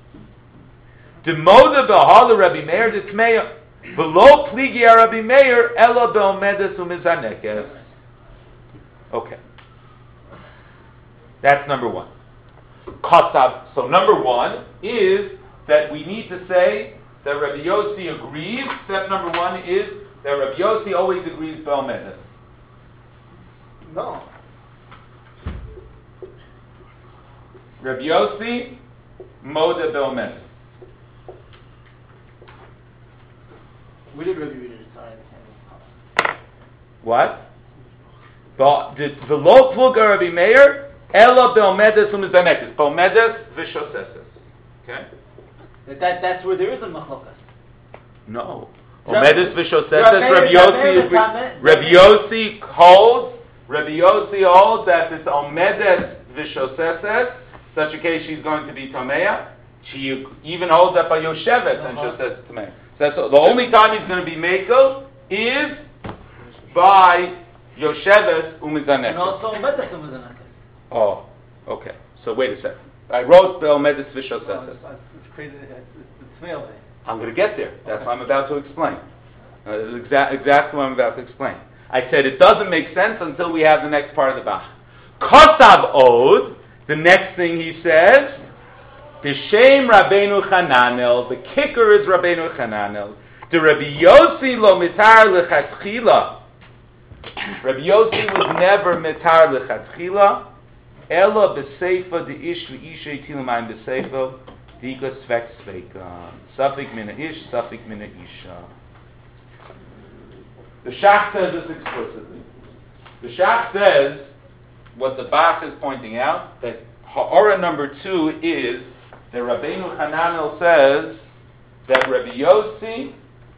Demoda b'hala Rabbi Meir d'tmeya, v'lo pligi Rabbi Meir ela be'omedes u'mezanekes. Okay. That's number one. Kasav. So number one is that we need to say that Rabbi Yossi agrees. Step number one is that Rabbi Yossi always agrees be'omedes. No. Rabbi Yossi, moda be'omedes. We did review it at the time. What? The lo pluga Rabbi Meir, ela be'omedes u'mezanekes. Be'omedes v'shoseses. Okay? That's where there is a machlokas. No. Rabbi- Omedes v'shoseses. Rabbi- Rabbi Yossi holds. Rabbi Yossi holds that it's omedes v'shoseses. Such a case, she's going to be tamea. She even holds that by Yoshevet and shoseses tamea. So that's the only time he's going to be mekel is by Yoshevet umizanekes. And also Medes U'Mezanekes. Oh, okay. So wait a second. I wrote be'omedes v'shoseses. It's crazy. It's male. I'm going to get there. That's what I'm about to explain. Exactly what I'm about to explain. I said it doesn't make sense until we have the next part of the Bach. Kosav od, the next thing he says, B'shem Rabbeinu Chananel, the kicker is Rabbeinu Chananel, the Rabbi Yossi lo mitar lechatchila. Rabbi Yossi was never mitar lechatchila, ela b'seifa de ish v'isha itilamayim b'seifa, dika svek sveka. Safik mina ish, safik mina isha. The Shach says this explicitly. The Shach says, what the Bach is pointing out, that Ha'ara number 2 is that Rabbeinu Hananel says that Rabbi Yossi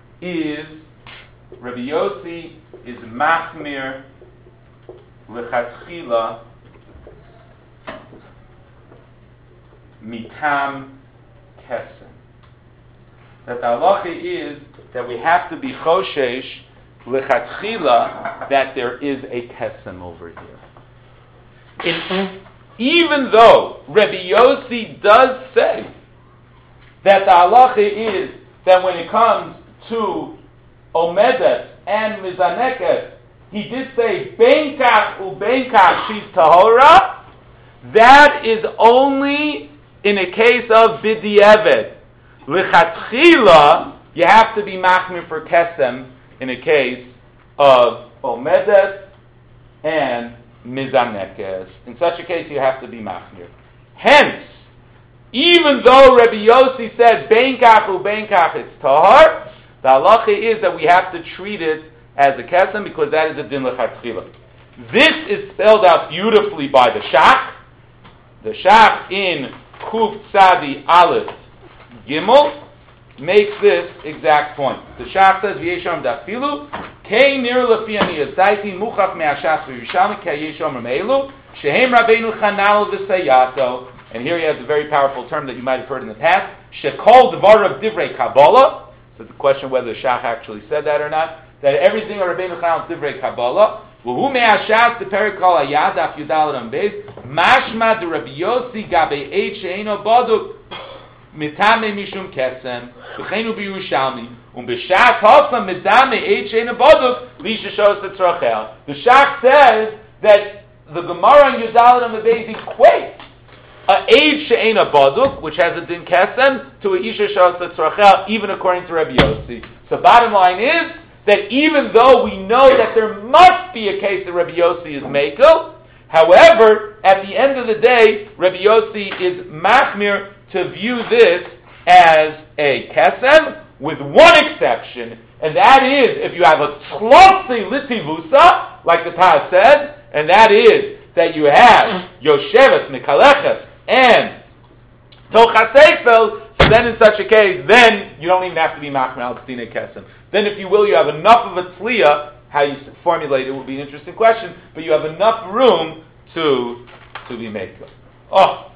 is machmir lechatchila mitam kesem. That the halacha is that we have to be choshesh lechatchila that there is a kesem over here. Even though Rabbi Yossi does say that the halacha is that when it comes to omedes and mizanekes, he did say benkach ubenkach she's tahora. That is only in a case of b'di'eved. L'chatchila, you have to be machmir for kesem in a case of omedes and mizanekes. In such a case, you have to be machmir. Hence, even though Rabbi Yossi said benkach ubenkach it's tahor, the halacha is that we have to treat it as a kesem because that is a din lechatchila. This is spelled out beautifully by the Shach. The Shach in Kuf Tzadi Aleph Gimel makes this exact point. The Shach says v'yesham dafilu kei nir lefi ani yazaiti muchach me'ashas v'yisham kei yesham rameilu shehem Rabbeinu Chananel v'sayato. And here he has a very powerful term that you might have heard in the past. Shekol dvarav divrei Kabbalah. So the question whether the Shach actually said that or not. That everything of Rabbeinu Chananel is divrei Kabbalah. V'hu me'ashas the perikol ayad af yudal adam beis mashma de Rabbi Yossi gabe eit she'eno baduk mitame mishum kesem v'cheinu b'Yerushalmi b'shas hafam mitame eit she'eno baduk lisha shos etzrachel. The Shach says that the Gemara in Yudal adam beis equates a eit she'eno baduk, which has a din kesem, to a isha shos etzrachel, even according to Rabbi Yossi. So bottom line is that even though we know that there must be a case that Rabbi Yossi is mekel, however, at the end of the day, Rabbi Yossi is machmir to view this as a kesem, with one exception, and that is if you have a tzlotzi litivusa, like the Taz said, and that is that you have Yosheves, Mikaleches, and Tochas Seifel. So then in such a case, then you don't even have to be machmir al tzine kesem. Then if you will, you have enough of a tzliya. How you formulate it will be an interesting question, but you have enough room to be made. Oh,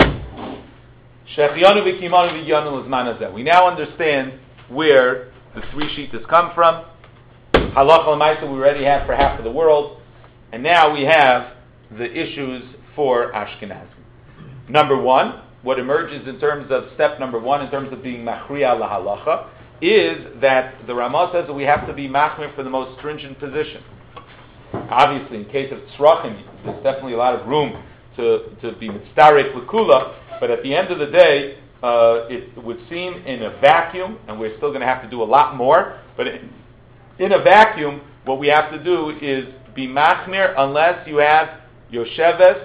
Shechianu v'kimanu v'yanu l'zman hazeh. We now understand where the three shittas come from. Halacha l'maisa we already have for half of the world, and now we have the issues for Ashkenazim. Number one, what emerges in terms of step number one, in terms of being machriya lahalacha, is that the Ramah says that we have to be machmir for the most stringent position. Obviously, in case of tzrachim, there's definitely a lot of room to be mitzarek l'kula, but at the end of the day, it would seem in a vacuum, and we're still going to have to do a lot more, but in a vacuum, what we have to do is be machmir unless you have yosheves,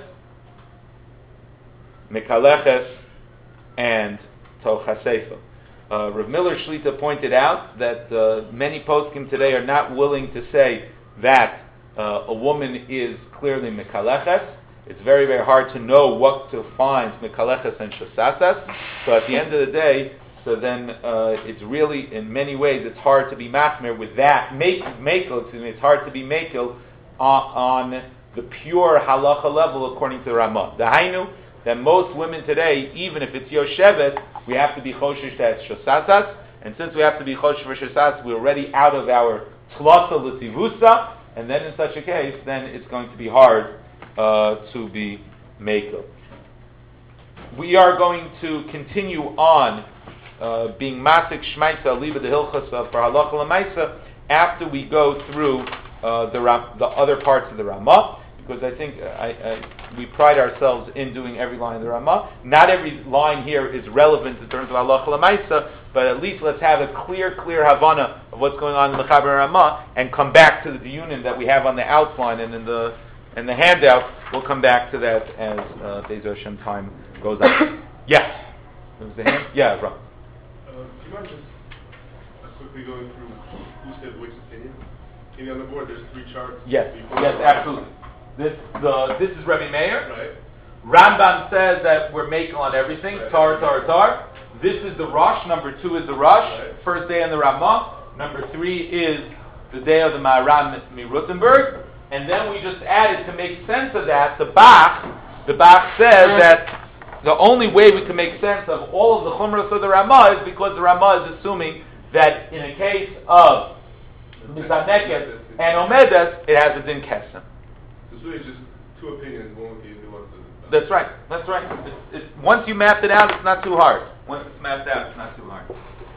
mekaleches, and tochasefa. Rav Miller Shlita pointed out that many poskim today are not willing to say that a woman is clearly mekaleches. It's very, very hard to know what to find mekaleches and shosasas. So at the end of the day, so then it's really, in many ways, it's hard to be machmir with that. It's hard to be mekel on the pure halacha level according to Ramah. The Hainu, that most women today, even if it's Yoshevet, we have to be choshesh that shosasas, and since we have to be choshesh for shosasas, we're already out of our tlasa l'tivusa, and then in such a case, then it's going to be hard to be mekel. We are going to continue on being masik shmaisa liba the hilchas for halacha l'maisa after we go through the other parts of the Ramah, because I think we pride ourselves in doing every line of the Ramah. Not every line here is relevant in terms of halacha l'maisa, but at least let's have a clear havana of what's going on in the Mechaber Ramah, and come back to the diyunim that we have on the outline and in the handout. We'll come back to that as Be'ez Hashem time goes on. Yes. There was the hand? Yeah, Rob. Do you mind just quickly going through who said which opinion? Maybe on the board there's 3 charts. Yes, absolutely. This is Rebbe Meir. Right. Rambam says that we're making on everything. Right. Tar. This is the Rosh. Number 2 is the Rosh. Right. First day in the Ramah. Number 3 is the day of the Maharam Mirutenberg. And then we just added, to make sense of that, the Bach. The Bach says that the only way we can make sense of all of the Chumras of the Ramah is because the Ramah is assuming that in a case of Mizaneket and Omedes, it has a din kesem. So it's just 2 opinions, one with the other one. That's right. Once you map it out, it's not too hard. Once it's mapped out, it's not too hard.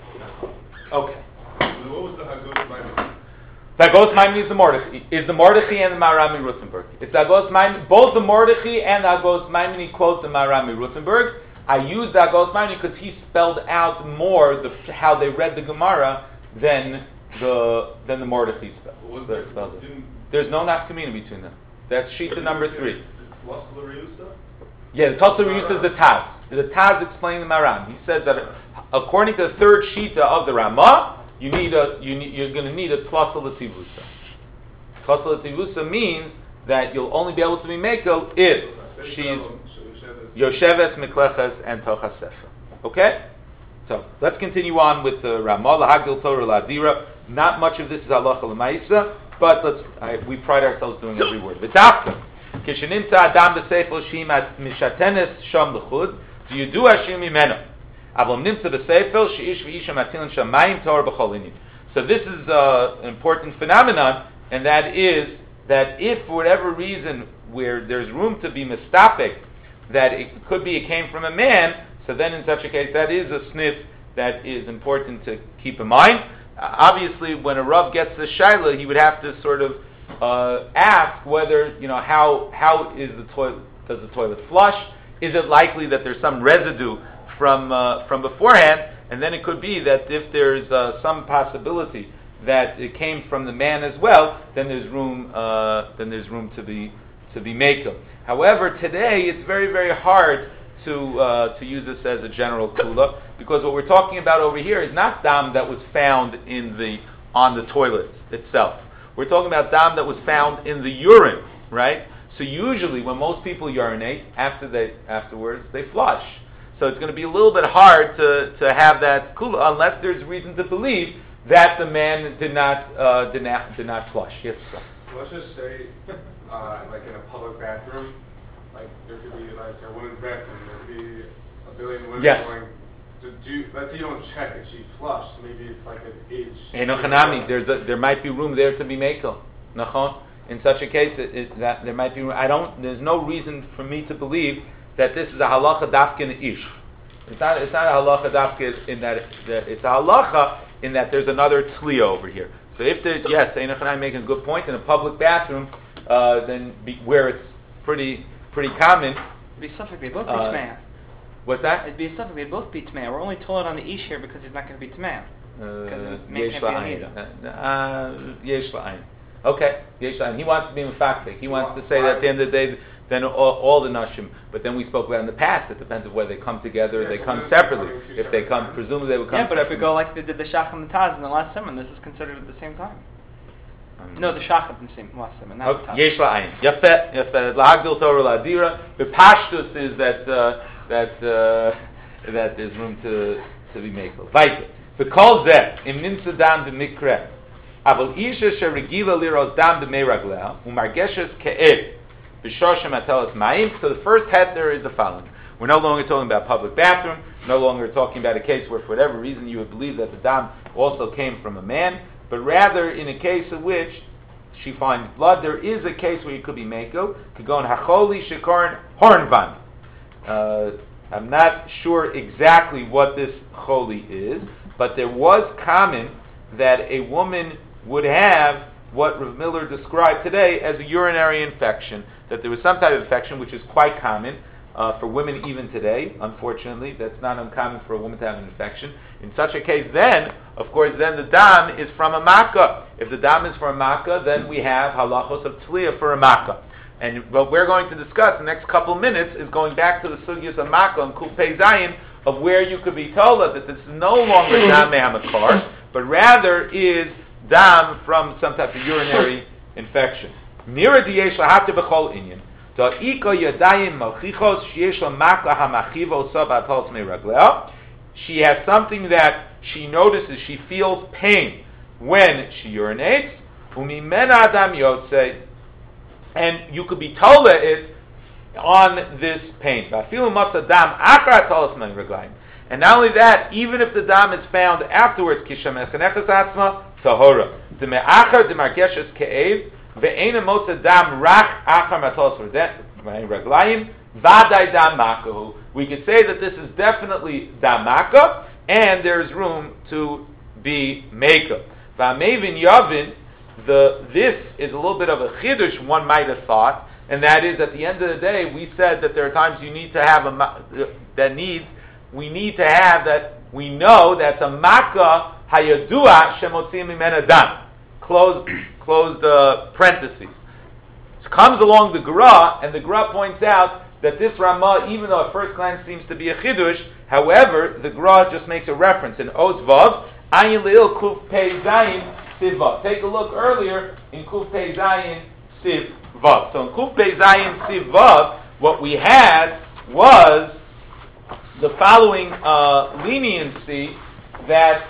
Okay. So what was the Hagos Maimon? The Hagos Maimon is the Mordechai. Is the Mordechai and the Maharam Rutenberg. It's the Hagos Maimon. Both the Mordechai and the Hagos Maimon quote the Maharam Rutenberg. I used the Hagos Maimon because he spelled out more how they read the Gemara than the Mordechai spelled it. There's no nafkamina between them. That's Shita number 3. Yeah, the Tosar Ryusa is the Taz. The Taz explaining the Maram. He says that according to the third Shita of the Ramah, you're going to need a Tlasa L'Tivusa. Tlasa L'Tivusa means that you'll only be able to be Mekel if she's Yosheves, Mikleches, and Tochasefa. Okay? So, let's continue on with the Ramah, L'Hagdil Torah L'Adira. Not much of this is halacha l'maisa, but we pride ourselves doing every word. V'tafka, kishenimtza adam b'seifel shim mishatenes sham l'chud, v'yudu hashim imeno. Avom nimtza b'seifel she'ish v'isha matilin shamayim torah b'chol inyan. So this is an important phenomenon, and that is that if for whatever reason where there's room to be mistapik, that it could be it came from a man, so then in such a case that is a sniff that is important to keep in mind. Obviously, when a Rav gets the shaila, he would have to sort of ask whether, how is the toilet? Does the toilet flush? Is it likely that there's some residue from beforehand? And then it could be that if there's some possibility that it came from the man as well, then there's room to be mekel. However, today it's very, very hard to use this as a general kula, because what we're talking about over here is not dam that was found on the toilet itself. We're talking about dam that was found in the urine, right? So usually when most people urinate, afterwards they flush. So it's going to be a little bit hard to have that kula unless there's reason to believe that the man did not flush. Yes, sir. Let's just say, like in a public bathroom, like there could be like a women's bathroom, there could be a billion women going let's say you don't check and she flushed, maybe it's like an age. Hanami, there might be room there to be mekel. Nachon. In such a case, that there might be room. There's no reason for me to believe that this is a halacha dafka in ish. It's not a halacha dafka in that it's a halacha in that there's another tzliya over here. So if there's, yes, Ein Hanami making a good point, in a public bathroom, where it's pretty common. It'd be something they both be tmei. What's that? It'd be something they'd both be tmei. We're only told on the ish here because he's not going to be tmei. Yesh la'ayin. Yesh la'ayin. Okay, Yesh la'ayin. He wants to be mufaktik. He wants to say that at the end of the day, then all the nashim. But then we spoke about in the past, it depends on whether they come together or they come separately. If they come, presumably they would come separately. Yeah, but if we go like they did the shach and the taz in the last simon, this is considered at the same time. No, the shach in the same last simon, not the taz. Yesh la'ayin. Yafet. Lahagdil Torah la'adira. The pashtus is that there's room to be made. Vayte. V'kol zeh im nimtza dam b'mikre. Aval isha sheregila liros dam b'mei raglea u'margeshes ke'ev. So the first heter is the following. We're no longer talking about public bathroom, no longer talking about a case where for whatever reason you would believe that the dam also came from a man, but rather in a case in which she finds blood, there is a case where you could be meko, could go in hacholi shekaron hornvan. I'm not sure exactly what this choli is, but there was common that a woman would have what Rav Miller described today as a urinary infection, that there was some type of infection which is quite common for women even today. Unfortunately, that's not uncommon for a woman to have an infection. In such a case, then, of course, then the dam is from a makkah. If the dam is from a makkah, then we have halachos of tzliya for a makkah. And what we're going to discuss in the next couple of minutes is going back to the sugyas of makkah and kupei zayin, of where you could be told that this is no longer dam mehamakar, but rather is dam from some type of urinary infection. Mira diyesh lahavte b'chol inyan. Da'ika yadayim malchichos sheyesh lamakla hamachivo sabat me ragleo. She has something that she notices, she feels pain when she urinates. Umimena adam yotze. And you could be told it on this pain. V'afilu matza dam akar talos me raglayim. And not only that, even if the dam is found afterwards, kishames kanechas atzma, tahora. The me'achar de margeshes ke'ev, ve'ena motza dam rach achar matalos raglayim, vaday dam makahu. We could say that this is definitely dam maka, and there is room to be meka. Va'mevin yavin, this is a little bit of a chiddush, one might have thought, and that is at the end of the day, we said that there are times you need to have we need to have that, we know that's a makkah hayadua shemotzim mimena dam. Closed parentheses. It comes along the Gra, and the Gra points out that this Ramah, even though at first glance seems to be a chidush, however, the Gra just makes a reference in Oz Vav, Ayin Leil Kuf Pei Zayin Siv Vav. Take a look earlier in Kuf Pei Zayin Siv Vav. So in Kuf Pei Zayin Siv Vav, what we had was the following leniency that.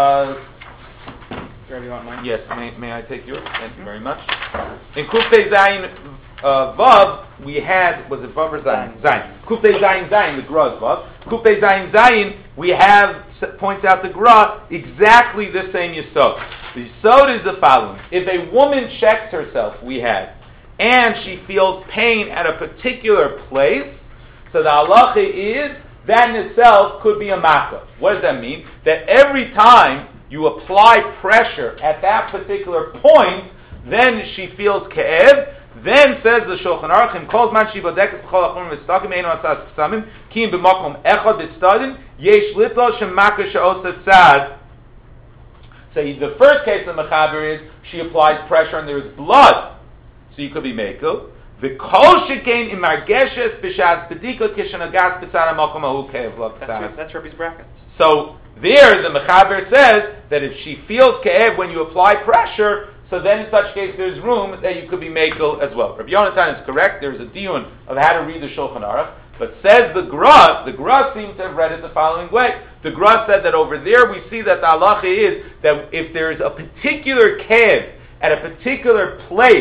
Yes, may I take yours? Thank you very much. In Kufei Zayin Vav, we had, was it Vav or Zayin? Zayin. Kufei Zayin Zayin, the Gra is Vav. Kufei Zayin Zayin, we have, points out the Gra, exactly the same Yisod. The Yisod is the following. If a woman checks herself, we had, and she feels pain at a particular place, so the halacha is, that in itself could be a makkah. What does that mean? That every time you apply pressure at that particular point, then she feels ke'ev. Then says the Shulchan Aruch, "Im kol zman shibodeket b'chol achronim v'stakim einu asas k'samim ki im b'makom echad v'stadin yesh litlo shem makkah she'osa tzad." So the first case of mechaber is she applies pressure and there is blood, so you could be mekel. The kol shekain imargeshes b'shas pedika kishanagas b'tzad ha'makom ahu ke'ev. That's Rebbe's brackets. So there, the mechaber says that if she feels ke'ev when you apply pressure, so then in such case there's room that you could be mekel as well. Rabbi Yonatan is correct. There's a diyun of how to read the Shulchan Aruch, but says the Gra seems to have read it the following way. The Gra said that over there we see that the halacha is that if there is a particular ke'ev at a particular place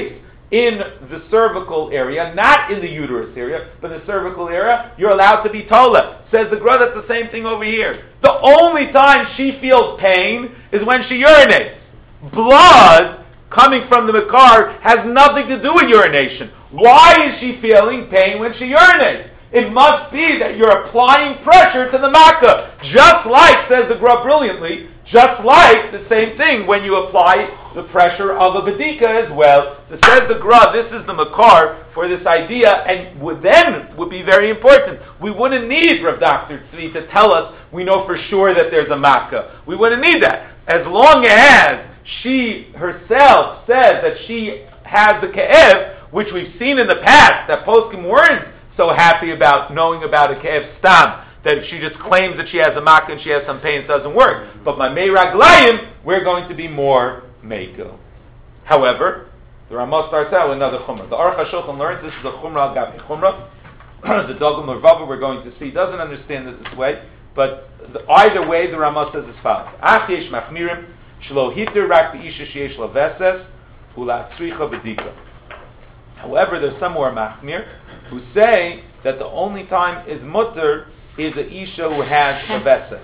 in the cervical area, not in the uterus area, but the cervical area, you're allowed to be tola. Says the Gra, that's the same thing over here. The only time she feels pain is when she urinates. Blood coming from the makar has nothing to do with urination. Why is she feeling pain when she urinates? It must be that you're applying pressure to the makkah. Just like, says the Gra brilliantly, just like the same thing when you apply the pressure of a bedika as well. So says the Gra, this is the makar for this idea, and would be very important. We wouldn't need Rav Dr. Tzvi to tell us we know for sure that there's a makkah. We wouldn't need that. As long as she herself says that she has the ke'ev, which we've seen in the past, that poskim weren't so happy about knowing about a ke'ev stam, that she just claims that she has a makkah and she has some pain, it doesn't work. But my mei raglayim, we're going to be more meiko. However, the Ramah starts out with another chumrah. The Aruch HaShulchan learns this is a chumrah al gabi chumrah. The Dogel Mervava we're going to see doesn't understand it this way, but either way the Ramah says as follows: Ach yesh machmirim shelo hitir rak b'isha sheyesh la veses ulatzricha b'dika. However, there's some more machmir who say that the only time is mutter is a isha who has a veses.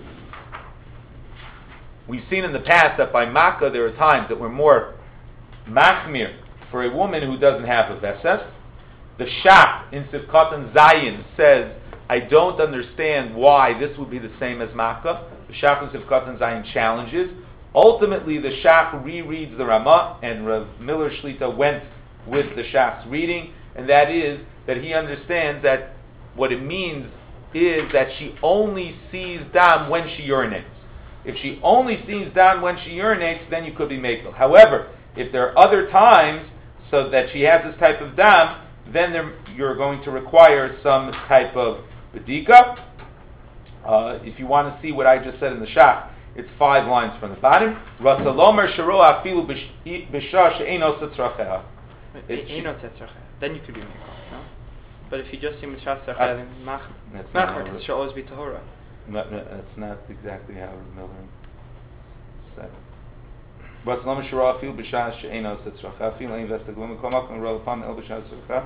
We've seen in the past that by makkah there are times that we're more machmir for a woman who doesn't have a veses. The Shach in Sivkat and Zayin says, I don't understand why this would be the same as makkah. The Shach in Sivkat and Zayin challenges. Ultimately, the Shach rereads the Ramah, and Rav Miller Shlita went with the Shach's reading, and that is that he understands that what it means is that she only sees dam when she urinates. If she only sees dam when she urinates, then you could be makel. However, if there are other times so that she has this type of dam, then you're going to require some type of bedika. If you want to see what I just said in the Shach, it's 5 lines from the bottom. Then you could be makel, no? But if you just see Mishras Tzarcha, then Machar, it should always be Tahora. No, that's not exactly how Miller said it. But Lama Shara feel b'shas she'eno setzracha feel ein vestagum komak and roll upon el b'shas setzracha.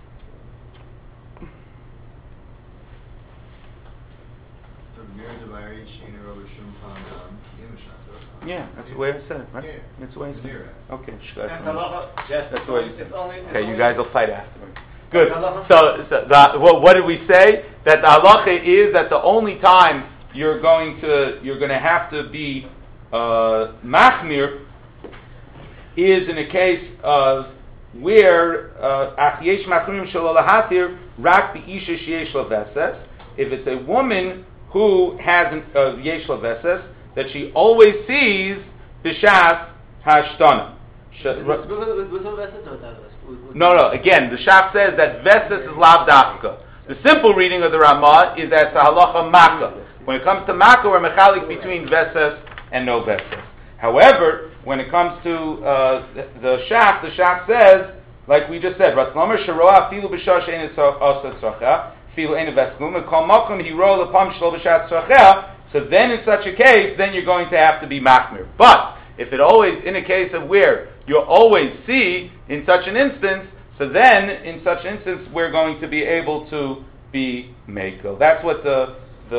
Yeah, that's the way I said it, right? Yeah. That's the way I said it. Okay, that's the way you said it. Okay, you guys will fight afterwards. Good. So what did we say? That the halacha is that the only time you're going to have to be machmir is in a case of where if it's a woman who has yesh laveses, that she always sees b'shas hashtana. No. Again, the Shach says that veses is lav dafka. The simple reading of the Ramah is that it's a halacha makkah. When it comes to makkah, we're mechalik between veses and no veses. However, when it comes to the Shach says, like we just said, Ratlamer Sharoa Filu B'Shah Shein Osa Tzracha Filu Ein Vesklum Kol Makom Hiro Lapam Shlo B'Shat Tzracha. So then, in such a case, then you're going to have to be machmir. But if it always, in a case of where you always see in such an instance, so then in such an instance we're going to be able to be mekel. That's what the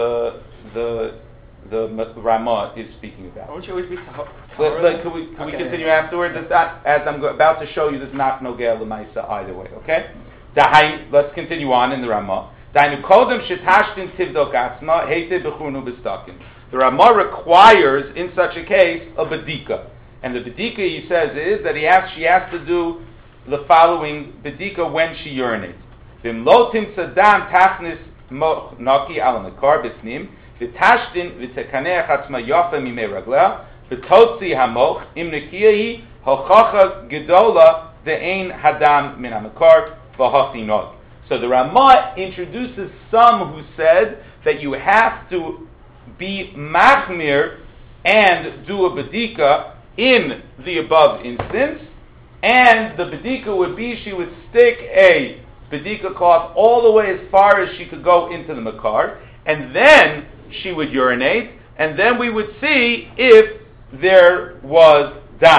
Ramah is speaking about. Won't you always be Can we continue afterwards? It's not, as I'm about to show you, this is not nogea l'maisa either way. Okay. Let's continue on in the Ramah. The Ramah requires, in such a case, a bedika. And the bedika, he says, is that she has to do the following bedika when she urinates. V'imlotim tzadam tachnis naki al mekar b'snim v'tashtin v'tekaneach atzma yofa mimei raglea v'totzi hamoch im nekiyahi hochacha gedola ve'ein hadam min hamekar v'hachinot. So the Ramah introduces some who said that you have to be machmir and do a bedika in the above instance, and the bedika would be she would stick a bedika cloth all the way as far as she could go into the makar, and then she would urinate, and then we would see if there was dam.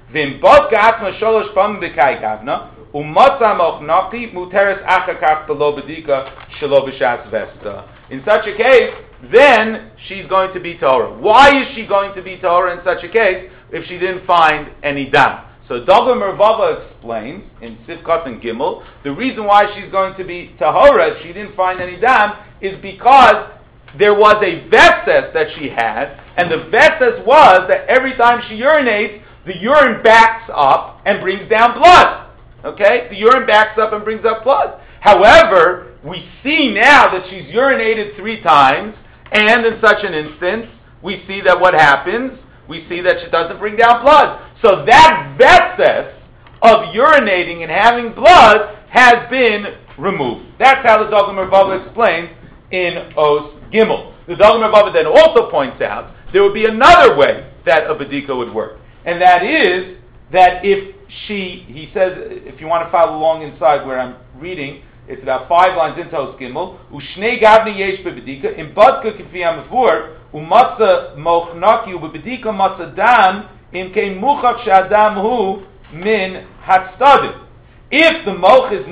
Vim bot gatma sholosh pam b'kai gavna, umatza mochnaki muteres achakach below bedika shelo b'shas vesta. In such a case, then she's going to be Torah. Why is she going to be Torah in such a case if she didn't find any dam? So Dogma Mervava explains in Sivkot and Gimel, the reason why she's going to be Tahora if she didn't find any dam is because there was a veses that she had, and the veses was that every time she urinates, the urine backs up and brings down blood. Okay? The urine backs up and brings up blood. However, we see now that she's urinated 3 times, and in such an instance, we see that what happens? We see that she doesn't bring down blood. So that veses of urinating and having blood has been removed. That's how the Dogma Mervava explains in Os Gimel. The Dogma Mervava then also points out there would be another way that a Badika would work. And that is that if he says, if you want to follow along inside where I'm reading, it's about 5 lines into Os Gimel. Ushnei gavni yesh bebedika im badka kifi amavur umatza mochnaki ubebedika matza dam im kein muchach she'adam hu min hatstadim. If the moch is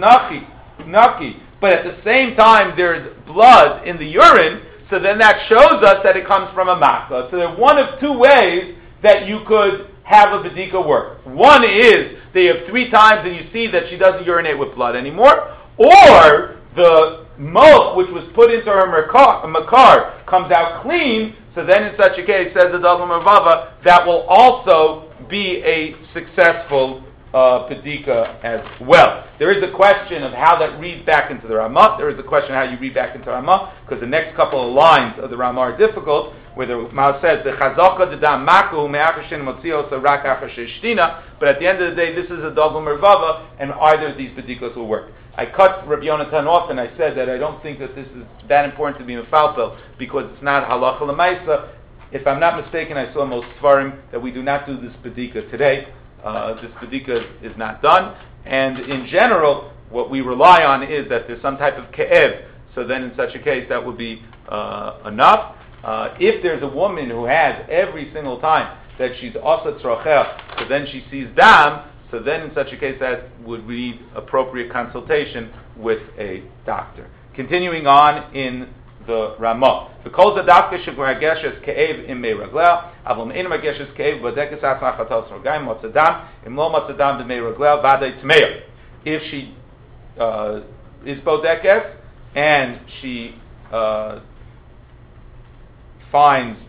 naki, but at the same time there's blood in the urine, so then that shows us that it comes from a makla. So there are one of 2 ways that you could have a bedika work. One is that you have 3 times and you see that she doesn't urinate with blood anymore, or the moch which was put into her makar comes out clean, so then in such a case, says the Dogma Mervava, that will also be a successful Pedika as well. There is a question of how that reads back into the Ramah. There is a question of how you read back into Ramah, because the next couple of lines of the Ramah are difficult, where the Ramah says, the Chazaka dedam maku me'achashin motzios rak achashishtina, but at the end of the day, this is a Dogma Mervava, and either of these Pedikas will work. I cut Rabbi Yonatan off, and I said that I don't think that this is that important to be mefalpel, because it's not halacha l'maisa. If I'm not mistaken, I saw most svarim that we do not do this Pedika today. This Pedika is not done, and in general, what we rely on is that there's some type of ke'ev, so then in such a case that would be enough. If there's a woman who has every single time that she's asat tzrocheh, so then she sees dam, so then in such a case that would need appropriate consultation with a doctor. Continuing on in the Ramah. Because the doctor should rageshes ke'ev im meiraglel, avum ein rageshes ke'ev v'dekes asma chatos rogayim motzadam im lo motzadam b'meiraglel v'adei tmeir. If she is bodekes and she finds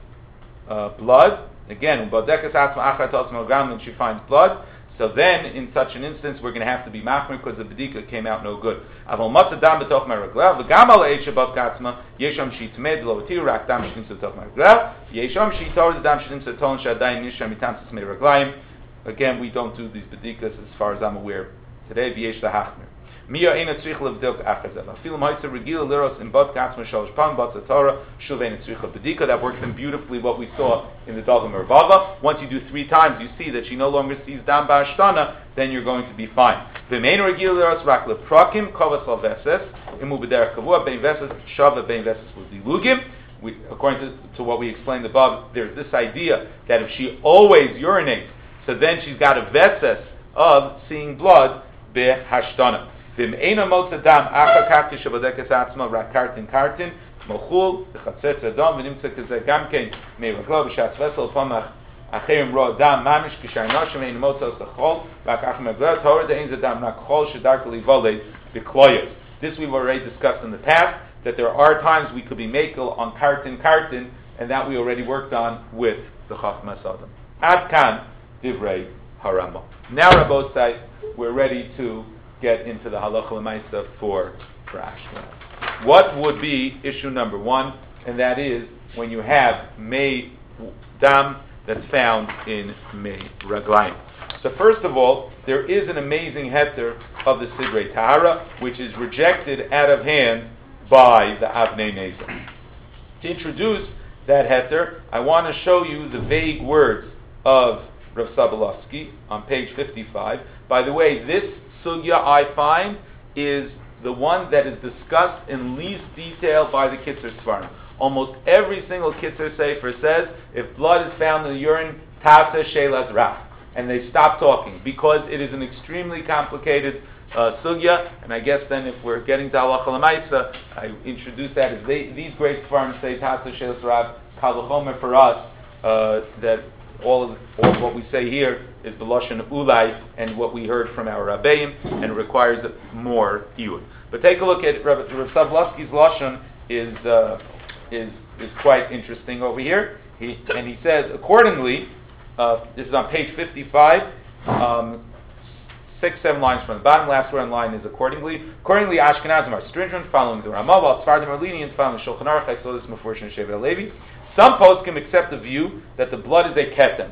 blood, again, bodekes asma chatos rogayim, and she finds blood, so then, in such an instance, we're going to have to be machmir because the bedika came out no good. Aval matzadam b'toch meraglev, v'gam al eish above katzma, yesham shi tmed lo tir rak dam shnim b'toch meraglev, yesham shi tor the dam shnim b'toch shadayin nisham mitam tzis meraglayim. Again, we don't do these bedikas as far as I'm aware today. V'yesh lahachmir. Mia ena tzrich levdok achazel. Afilim ha'itzer regila liros in bot katzma shalosh pam bot zatora shuv ena tzrich bedika. That works in beautifully what we saw in the Dogma Mervava. Once you do 3 times, you see that she no longer sees dam ba'ashtana, then you're going to be fine. V'mein regila liros rak leprakim kovas al veses imu b'derech kavua bein veses shava bein veses l'dilugim. According to what we explained above, there's this idea that if she always urinates, so then she's got a veses of seeing blood be'hashtana. V'im eina motzadam acha kakti shabadekes atzma rak kartin mochul v'chatzet adom v'nimtza kazeh gamkein meiraglo b'shatz vesel pamach acherim ro adam mamish k'sharnoshim eina motzos l'chol rak ach megler torah de'ein zadam rak chol shedarka livolei b'kloyos. This we've already discussed in the past, that there are times we could be makel on kartin, and that we already worked on with the Chachmas Adam. Ad kan divrei harama. Now, Rabbosai, we're ready to get into the halacha l'maisa for Ashkenaz. What would be issue number 1? And that is when you have mei dam that's found in mei raglayim. So first of all, there is an amazing heter of the Sidrei Tahara, which is rejected out of hand by the Avnei Nezer. To introduce that heter, I want to show you the vague words of Rav Sobolovsky on page 55. By the way, this sugya I find is the one that is discussed in least detail by the Kitzur Svarim. Almost every single Kitzur Sefer says if blood is found in the urine, tasa shelas rach. and they stop talking, because it is an extremely complicated sugya, and I guess then if we're getting to halacha l'maisa, I introduce that as these great farms say Tata Shelas Rav Kal V'chomer for us, that all what we say here is the lashon ulai and what we heard from our rabbeim, and it requires more iyud. But take a look at Rav Savlovsky's lashon is quite interesting over here. He says accordingly. This is on page 55. 6-7 lines from the bottom. Last word on line is accordingly. Accordingly, Ashkenazim are stringent, following the Ramah, while Sephardim are lenient, following the Shulchan Aruch. I saw this before in Shevet HaLevi. Some poskim accept the view that the blood is a ketem.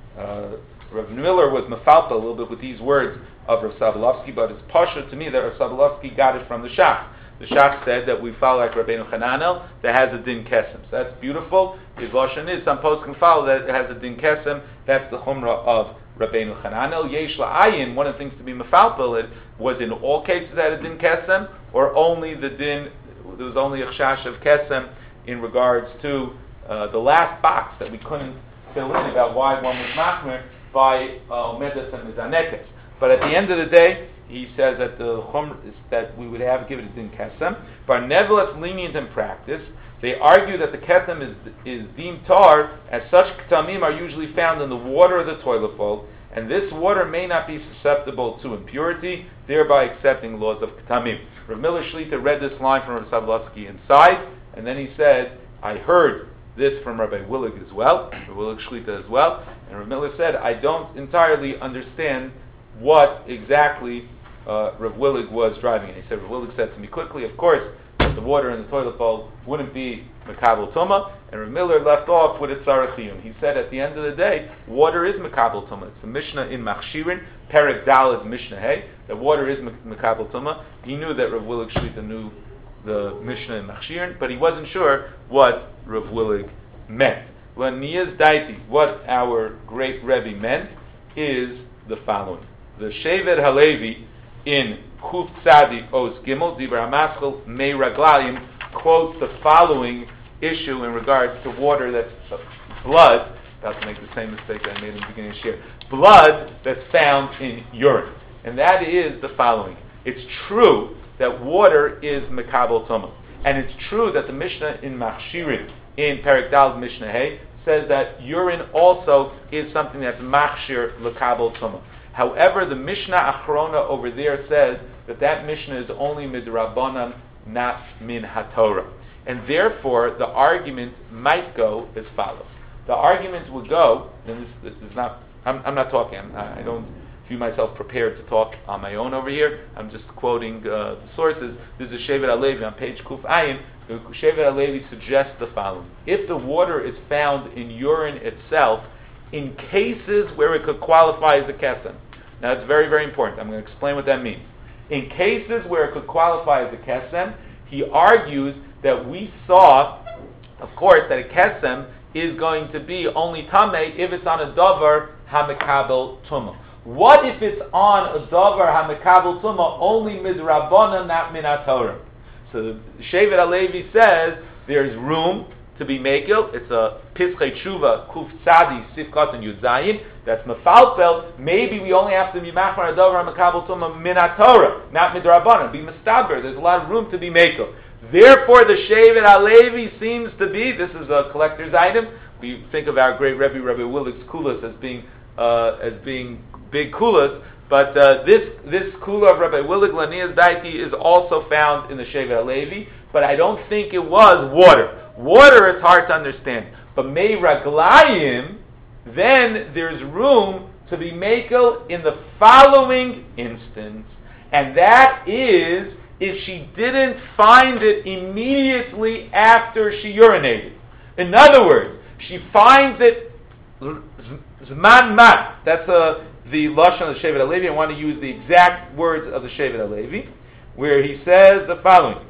Rav Miller was mafalta a little bit with these words of Rav Sobolovsky, but it's pasha to me that Rav Sobolovsky got it from the Shach. The Shach said that we follow like Rabbeinu Hananel that has a din kesem. So that's beautiful. His lashon is some poskim follow that it has a din kesem. That's the chumrah of Rabbeinu Hananel. Yesh la'ayin, one of the things to be mafalpel, it was in all cases that a din kesem, or only the din, there was only a chash of kesem in regards to the last box that we couldn't fill in about why one was machmer by omedes and mizanekes. But at the end of the day, he says that the chumr is that we would have given it din kesem. But nevertheless, lenient in practice, they argue that the ketem is deemed tar, as such ketamim are usually found in the water of the toilet bowl, and this water may not be susceptible to impurity, thereby accepting laws of ketamim. Rav Miller Shlita read this line from Rav Sobolovsky inside, and then he said, I heard this from Rabbi Willig as well, Rabbi Willig Shlita as well, and Rav Miller said, I don't entirely understand what exactly Rav Willig was driving. And he said, Rav Willig said to me quickly, of course, the water in the toilet bowl wouldn't be Mekabel Tumah, and Rav Miller left off with a Tzarech Chiyun. He said at the end of the day, water is Mekabel Tumah. It's the Mishnah in Machshirin, Perek Dal is Mishnah Hey, that water is Mekabel Tumah. He knew that Rav Willig Shlita knew the Mishnah in Machshirin, but he wasn't sure what Rav Willig meant. When Niyaz Daiti, what our great Rebbe meant, is the following. The Shevet HaLevi in Kuf Tzadik Oz Gimel, Dibra HaMaschel Mei Raglayim, quotes the following issue in regards to water that's blood, about to make the same mistake that I made in the beginning of the year, blood that's found in urine. And that is the following. It's true that water is Mekabel Tumah. And it's true that the Mishnah in Machshirin, in Perek Dal Mishnah Hey, says that urine also is something that's Machshir Lekabel Tumah. However, the Mishnah Achrona over there says that Mishnah is only midrabanan, not min haTorah. And therefore, the argument might go as follows. The argument would go, and this is not, I'm not talking, I don't view myself prepared to talk on my own over here. I'm just quoting the sources. This is Shevet HaLevi on page Kuf Ayin. Shevet HaLevi suggests the following. If the water is found in urine itself, in cases where it could qualify as a kesem. Now, it's very, very important. I'm going to explain what that means. In cases where it could qualify as a kesem, he argues that we saw, of course, that a kesem is going to be only tameh if it's on a davar hamekabel tumah. What if it's on a davar hamekabel tumah only midrabana, not min haTorah? So the Shevet HaLevi says there's room to be mekel. It's a Pischei Tshuva Kuf Tzadi Sifkat and Yud Zayin. That's mefalpel. Maybe we only have to be machmar adavar hamekabel tumah min haTorah, not midrabanan. Be mistaber. There's a lot of room to be mekel. Therefore, the Shevet HaLevi seems to be. This is a collector's item. We think of our great Rebbe Willig's kulas as being big kulas. But this kula of Rabbi Willig Lanias Daiti is also found in the Shevet HaLevi, but I don't think it was water. Water is hard to understand. But Mei Raglayim, then there's room to be mekel in the following instance, and that is if she didn't find it immediately after she urinated. In other words, she finds it zman mat. That's the lashon of the Shevet HaLevi. I want to use the exact words of the Shevet HaLevi, where he says the following.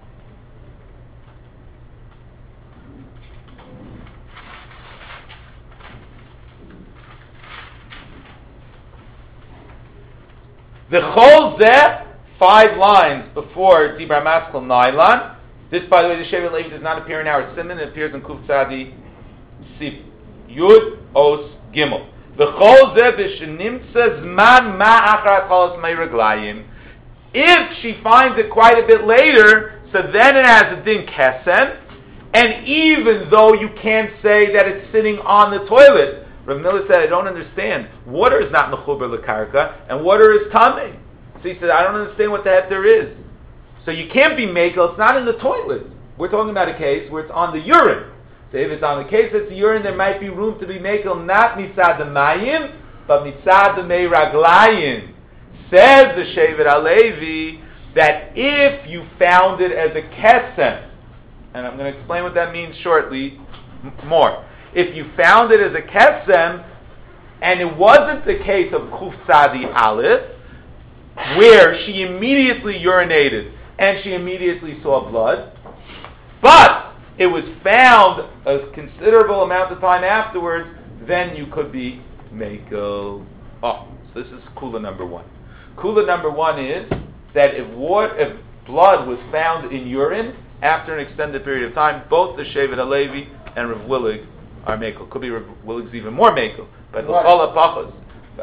The chol zeh, 5 lines before Dibra Maskal Nylon. This, by the way, the Shevet HaLevi does not appear in our Siman. It appears in Kuf Tzadi Sif Yud Os Gimel. If she finds it quite a bit later, so then it has a din kesem, and even though you can't say that it's sitting on the toilet, Rav Miller said, I don't understand. Water is not mechuber lekarka, and water is tamei. So he said, I don't understand what the heck there is. So you can't be mekel, it's not in the toilet. We're talking about a case where it's on the urine. So if it's on the case that's the urine, there might be room to be mekel, not mitzad the mayim, but mitzad the mei raglayim. Says the Shevet HaLevi that if you found it as a kesem, and I'm going to explain what that means shortly more. If you found it as a kesem, and it wasn't the case of Kuf Tzadi Aleph, where she immediately urinated and she immediately saw blood, but it was found a considerable amount of time afterwards, then you could be mekel. Oh, so this is kula number one. Kula number one is that if blood was found in urine after an extended period of time, both the Shevet HaLevi and Rav Willig are mekel. Could be Rav Willig's even more mekel, but l'chol hapachos.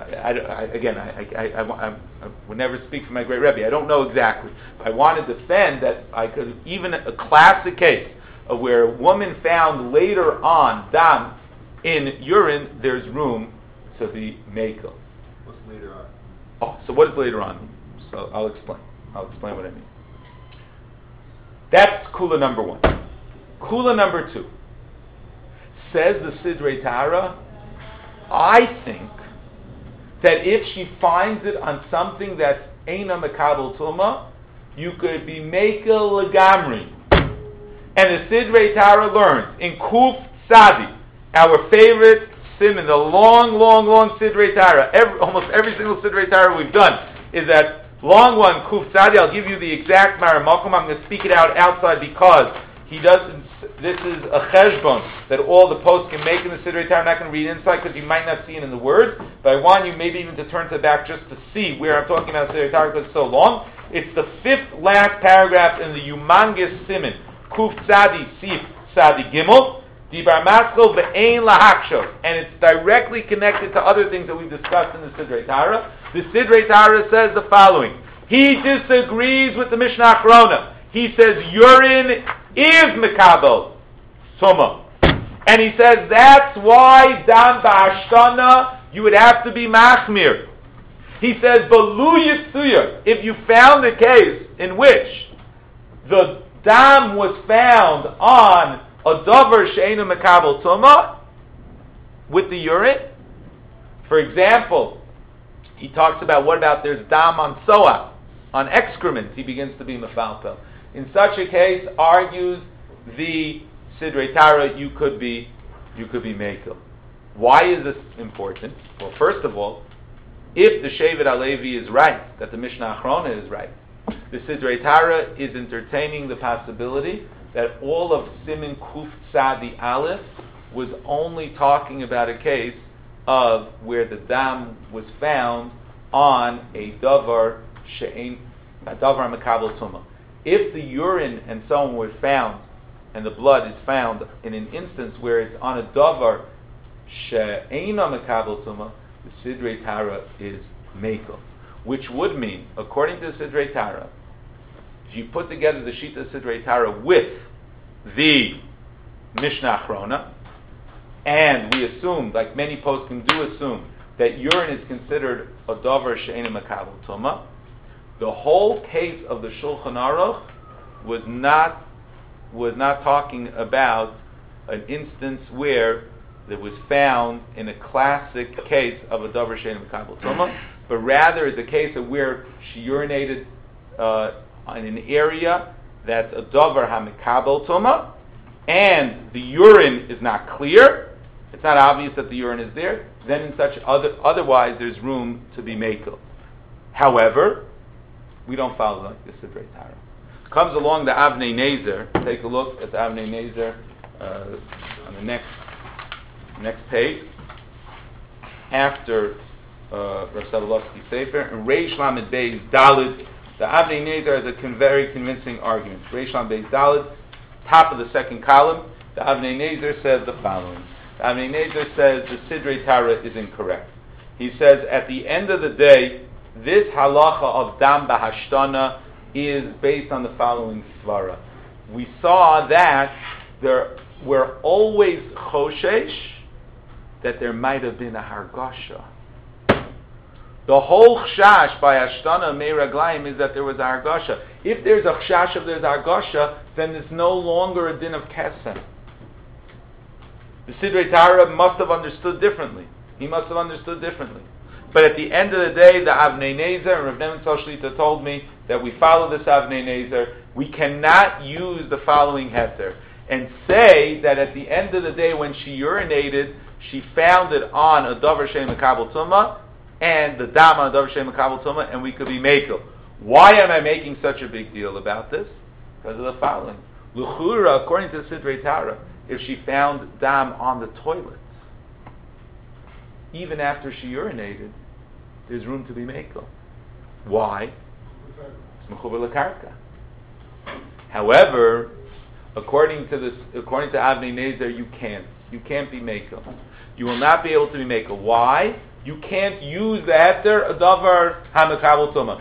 I would never speak for my great Rebbe. I don't know exactly. But I want to defend that I could, even a classic case of where a woman found later on dam in urine, there's room to be mekel. What's later on? Oh, so what is later on? So I'll explain what I mean. That's kula number one. Kula number two. Says the Sidrei Tara, I think that if she finds it on something that's Eina Mekabel Tuma, you could be Mekel Legamri. And the Sidrei Tara learns in Kuf Tzadi, our favorite siman, the long Sidrei Tara. Almost every single Sidrei Tara we've done is that long one, Kuf Tzadi. I'll give you the exact Maramakum. I'm going to speak it out outside because he doesn't. This is a cheshbon that all the posts can make in the Sidrei Tara. I'm not going to read inside because you might not see it in the words, but I want you maybe even to turn to the back just to see where I'm talking about Sidrei Tara because it's so long. It's the fifth last paragraph in the humongous siman, Kuf Tzadi Sif Tzadi Gimel, Dibar Maskol Ve'ein Lahaksho, and it's directly connected to other things that we've discussed in the Sidrei Tara. The Sidrei Tara says the following. He disagrees with the Mishnah Achrona. He says urine is Mekabel Tuma. And he says that's why Dam Ba'ashtana you would have to be Machmir. He says, Balu Yitzuya, if you found a case in which the dam was found on a davar she'einu Mekabel Tuma with the urine, for example, he talks about what about there's dam on soa, on excrement, he begins to be mefalpel. In such a case, argues the Sidrei Tara, you could be mekel. Why is this important? Well, first of all, if the Shevet HaLevi is right, that the Mishnah Achrona is right, the Sidrei Tara is entertaining the possibility that all of Siman Kuf Tzadi Aleph was only talking about a case of where the dam was found on a davar Mekabel Tuma. If the urine and so on were found, and the blood is found in an instance where it's on a davar she'eina Mekabel Tuma, the Sidrei Tara is mekel, which would mean, according to the Sidrei Tara, if you put together the Shita Sidrei Tara with the Mishnah Achrona, and we assume, like many poskim do assume, that urine is considered a davar she'eina Mekabel Tuma, the whole case of the Shulchan Aruch was not talking about an instance where it was found in a classic case of a davar she'eina Mekabel Tuma, but rather is a case of where she urinated in an area that's a davar hamekabel Tuma, and the urine is not clear. It's not obvious that the urine is there. Then in such otherwise there's room to be mekel. However, we don't follow like the Sidrei Tara. Comes along the Avnei Nezer. Take a look at the Avnei Nezer on the next page. After Rav Sobolovsky Sefer, and Reish Lamed Beis Daled, the Avnei Nezer has a very convincing argument. Reish Lamed Beis Daled, top of the second column, the Avnei Nezer says the following. Avnei Nezer says the Sidrei Tara is incorrect. He says at the end of the day, this halacha of dam bahashtana is based on the following svara. We saw that we're always choshesh that there might have been a hargasha. The whole chashash by Ashtana Mei Raglayim is that there was a hargasha. If there's a chashash of there's a hargasha, then it's no longer a din of kesem. The Sidrei Tara must have understood differently. He must have understood differently. But at the end of the day, the Avnei Nezer and Rav Nebenzahl Shlita told me that we follow this Avnei Nezer. We cannot use the following heter and say that at the end of the day, when she urinated, she found it on a davar she'ein mekabel tumah, and the dam on a davar she'ein mekabel tumah, and we could be mekel. Why am I making such a big deal about this? Because of the following. L'chura, according to the Sidrei Tara, if she found dam on the toilet, even after she urinated, there's room to be mekel. Why? It's mechuber l'karka. However, according to Avnei Nezer, you can't be mekel. You will not be able to be mekel. Why? You can't use the heter adavar hamekabel tumah.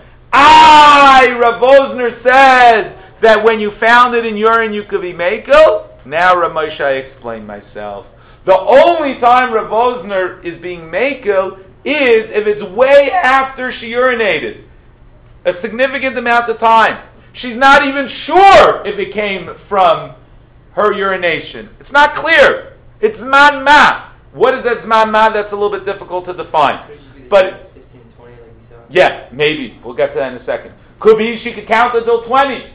Rav Osner says that when you found it in urine, you could be mekel. Now, Rav Moshe, I explained myself. The only time Rav Osner is being mekel is if it's way after she urinated, a significant amount of time. She's not even sure if it came from her urination. It's not clear. It's man ma. What is that zman ma? That's a little bit difficult to define. But 15, 20, like we saw. yeah, maybe we'll get to that in a second. Could be she could count until 20,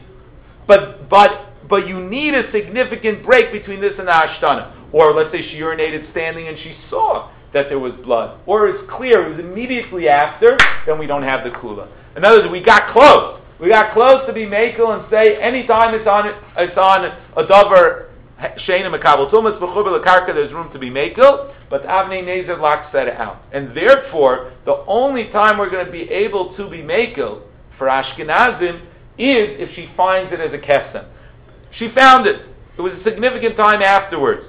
but you need a significant break between this and the ashtana. Or let's say she urinated standing and she saw that there was blood, or it's clear it was immediately after. Then we don't have the kula. In other words, we got close. We got close to be mekel and say anytime it's on a davar she'ein mekabel tumah, it's mechuber l'karka, there's room to be mekel. But Avnei Nezer locks that out, and therefore the only time we're going to be able to be mekel for Ashkenazim is if she finds it as a kesem. She found it. It was a significant time afterwards.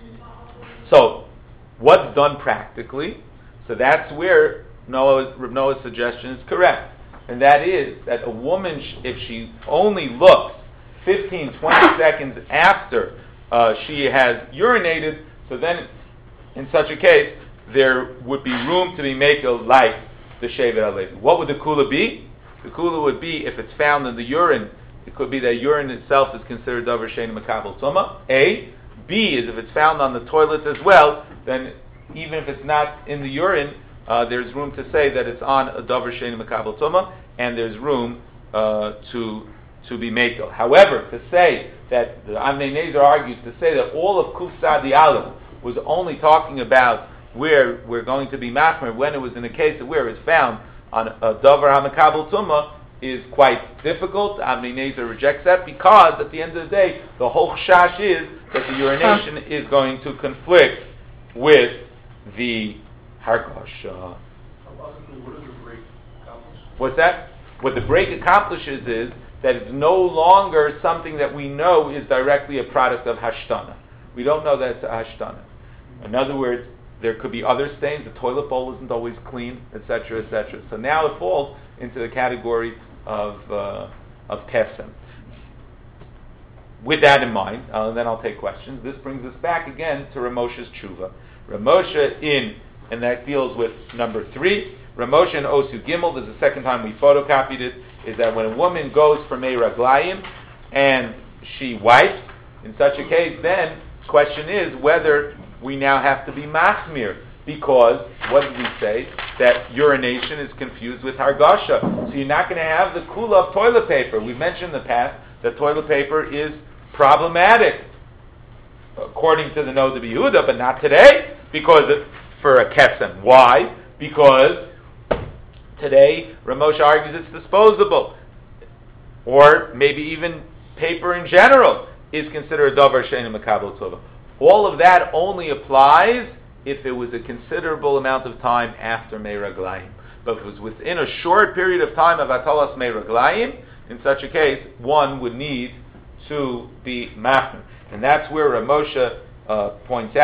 So, what's done practically? So that's where Rav Noah's suggestion is correct. And that is that a woman, if she only looks 15, 20 seconds after she has urinated, so then in such a case, there would be room to be mekel like the Shevet HaLevi. What would the kula be? The kula would be, if it's found in the urine, it could be that urine itself is considered davar she'ein mekabel tumah. A. B is if it's found on the toilet as well, then even if it's not in the urine, there's room to say that it's on a davar she'ein mekabel tumah, and there's room to be mekel. However, to say that the Avnei Nezer argues to say that all of Kuf Sadi Aleph was only talking about where we're going to be machmer when it was in a case of where it's found on a davar hamekabel tumah is quite difficult. Avnei Nezer rejects that because at the end of the day, the whole chash is that the urination is going to conflict with the hargasha. What does the break accomplish? What's that? What the break accomplishes is that it's no longer something that we know is directly a product of hashtana. We don't know that it's a hashtana. In other words, there could be other stains. The toilet bowl isn't always clean, etc., etc. So now it falls into the category of kesem. With that in mind, then I'll take questions. This brings us back again to Rav Moshe's tshuva. Rav Moshe and that deals with number 3. Rav Moshe in Osu Gimel, this is the second time we photocopied it, is that when a woman goes for Mei Raglayim and she wipes, in such a case, then the question is whether we now have to be machmir, because what did we say? That urination is confused with hargasha. So you're not going to have the kula of toilet paper. We mentioned in the past that toilet paper is problematic, according to the Noda B'Yehuda, but not today, because for a kesem. Why? Because today Rav Moshe argues it's disposable, or maybe even paper in general is considered a davar she'ein mekabel tumah. All of that only applies if it was a considerable amount of time after Mei Raglayim. But if it was within a short period of time of Atalas Mei Raglayim, in such a case, one would need to be machmer. And that's where Rav Moshe points out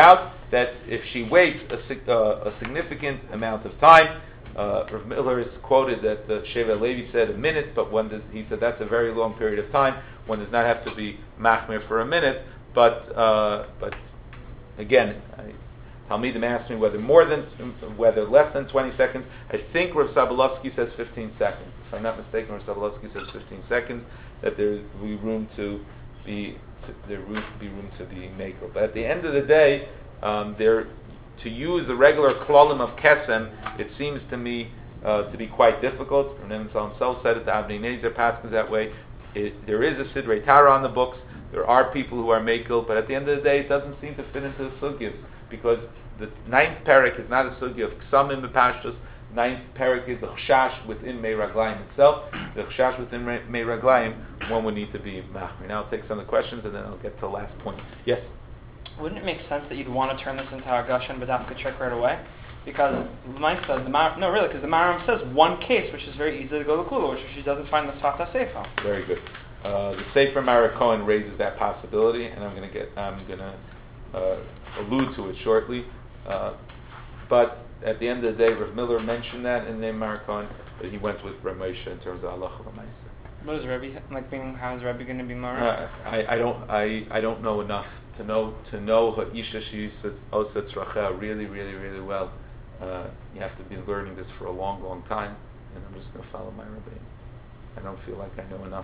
that if she waits a significant amount of time, Rav Miller is quoted that Sheva Levi said a minute, but he said that's a very long period of time. One does not have to be machmir for a minute, but again, Talmidim asked me whether less than 20 seconds. I think Rav Sobolovsky says 15 seconds. If I'm not mistaken, Rav Sobolovsky says 15 seconds. That there will be room to be makel. But at the end of the day, to use the regular klolim of kesem, it seems to me to be quite difficult. Rav himself said it. The Avnei Nezer passes that way. There is a Sidrei Tara on the books. There are people who are makel, but at the end of the day, it doesn't seem to fit into the sugyas, because the ninth parak is not a sugya of ksamim b'pashtus. Ninth parak is the chashash within Mei Raglayim itself. The chashash within Mei Raglayim, one would need to be machmir. Now I'll take some of the questions and then I'll get to the last point. Yes? Wouldn't it make sense that you'd want to turn this into Hargasha and B'dafka check right away? Because Mike says, because the Maram says one case, which is very easy to go to Kula, which she doesn't find the Sfata Sefer. Very good. The Sefer Marakohen raises that possibility, and I'm going to allude to it shortly. But at the end of the day, Rav Miller mentioned that in the Marakohen, but he went with Rav Moshe in terms of Allah Chavamayse. What is Rebbe how is Rebbe going to be Mara? I don't know enough to know Ha'isha She'isa Osa Tzracha really, really, really well. You have to be learning this for a long, long time, and I'm just going to follow my Rebbe. I don't feel like I know enough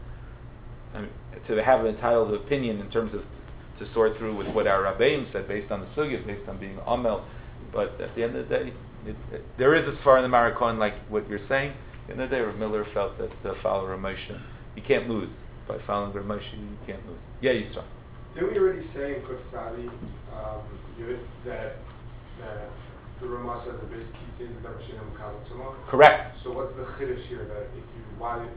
to have an entitled opinion in terms of to sort through with what our Rabbeim said based on the sugya, based on being Amel. But at the end of the day, there is as far in the Marakohen like what you're saying. At the end of the day, Rav Miller felt that to follow Rav Moshe, you can't lose. By following Rav Moshe, you can't lose. Yeah, Yisra. Didn't we already say in Kuf Sadi that the Ramah says the basic key things that Moshe Mukabel? Correct. So what's the chiddush here that if you why?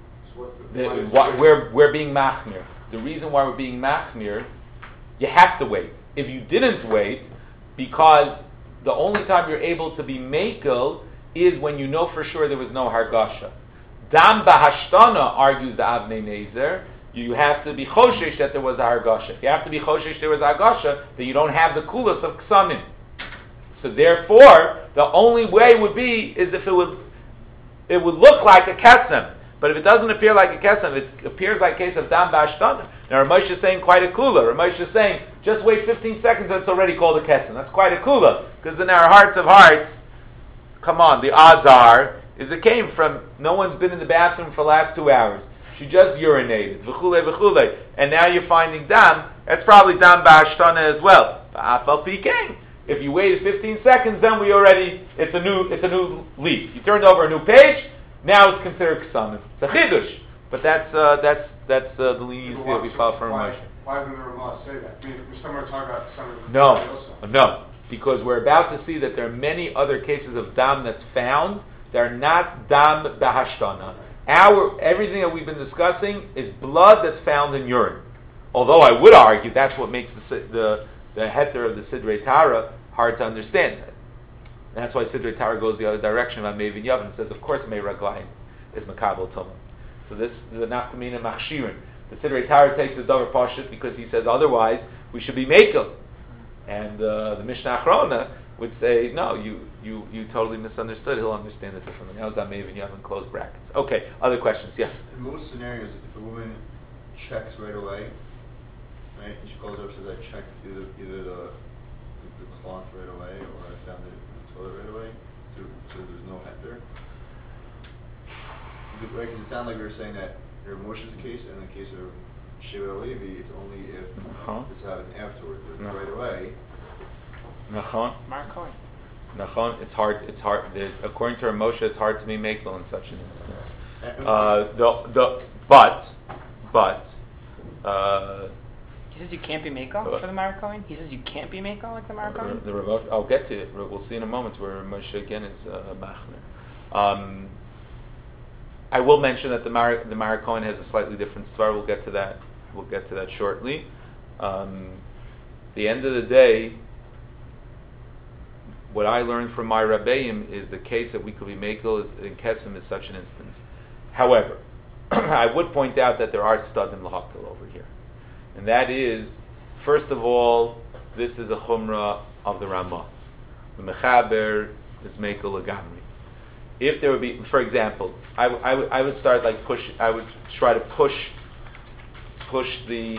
We're being machmir. The reason why we're being machmir, you have to wait. If you didn't wait, because the only time you're able to be makel is when you know for sure there was no hargasha. Dam bahashtana, argues the Avnei Nezer, you have to be choshesh that there was a hargasha. If you have to be choshesh there was a hargasha, then you don't have the kulas of ksamim. So therefore, the only way would be is if it would look like a kesem. But if it doesn't appear like a kesem, it appears like a case of dam b'ashtana. Now Ramesh is saying quite a kula. Ramesh is saying, just wait 15 seconds and it's already called a kesem. That's quite a kula. Because in our hearts of hearts, come on, the azar is it came from no one's been in the bathroom for the last 2 hours. She just urinated. V'chule v'chule. And now you're finding dam. That's probably dam b'ashtana as well. Ba'afal pikeng. If you waited 15 seconds, then it's a new leaf. You turned over a new page. Now it's considered ksamim. It's a chidush, but that's the leniency that we follow from Ramesh. Why didn't the Ramah say that? I mean, we're talking about ksamim. No, because we're about to see that there are many other cases of dam that's found that are not dam bahashtana. Everything that we've been discussing is blood that's found in urine. Although I would argue that's what makes the heter of the Sidrei Tara hard to understand. And that's why Sidrei Tara goes the other direction about Mevin Yavin and says, of course, Mei Raglayim is Makabel Tumah. So this is a Nafkamina Machshirin. The Sidrei Tara takes the Davar Pashut because he says otherwise we should be Mekel. And the Mishnah Achrona would say, no, you totally misunderstood. He'll understand it differently. Now that Mevin Yavin close brackets. Okay, other questions? Yes? In most scenarios, if a woman checks right away, right, and she goes up to that check either the cloth right away or I found it right away, so there's no heter. Right, because it sounds like we were saying that in Moshe's case and in the case of Sheva Levi, it's only if this happens afterwards, but right away. Nachon, it's hard. According to Moshe, it's hard to be makel in such an instance. But. He says you can't be Mako for the Marakohen? He says you can't be Mako like the Marakohen? I'll get to it. We'll see in a moment where Moshe again is Machner. I will mention that the Marakohen has a slightly different story. We'll get to that shortly. The end of the day, what I learned from my Rabbeim is the case that we could be Mako in Kesem is such an instance. However, I would point out that there are Stadim L'Hakal over here. And that is, first of all, this is a chumrah of the Ramah. The Mechaber is Mekel Lagamri. If there would be, for example, I would start like push. I would try to push the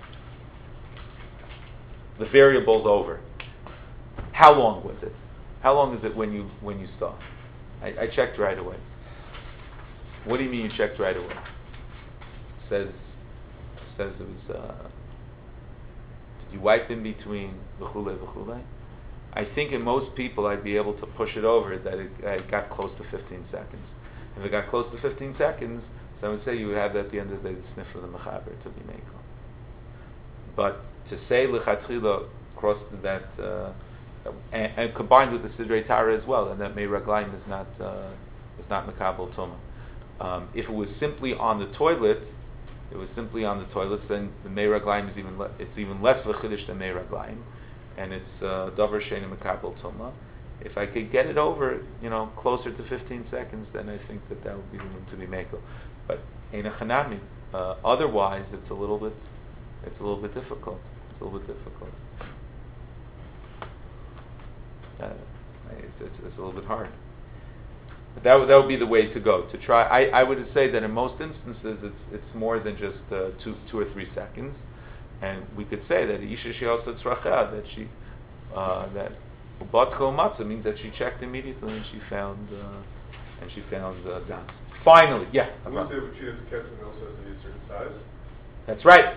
variables over. How long was it? How long is it when you start? I checked right away. What do you mean you checked right away? Says it was. Did you wipe in between v'chulei v'chulei? I think in most people I'd be able to push it over that it got close to 15 seconds. If it got close to 15 seconds, so I would say you would have at the end of the day the sniff of the mechaber to be made. But to say lechatchila across that and combined with the sidrei Tara as well, and that Mei Raglayim is not mekabel tuma. If it was simply on the toilet, then the Mei Raglayim is even less v'chiddush than Mei Raglayim, and it's davar she'eino mekabel tuma. If I could get it over, closer to 15 seconds, then I think that would be the room to be mekel. But eina chanami. Otherwise, it's a little bit difficult. It's a little bit hard. But that would be the way to go. To try, I would say that in most instances it's more than just 2 or 3 seconds, and we could say that isha she'osa tzracha, that she that batko matzah means that she checked immediately and she found dams. Finally, yeah. I'm going to say if she has a ketchup and also has to be a certain size. That's right.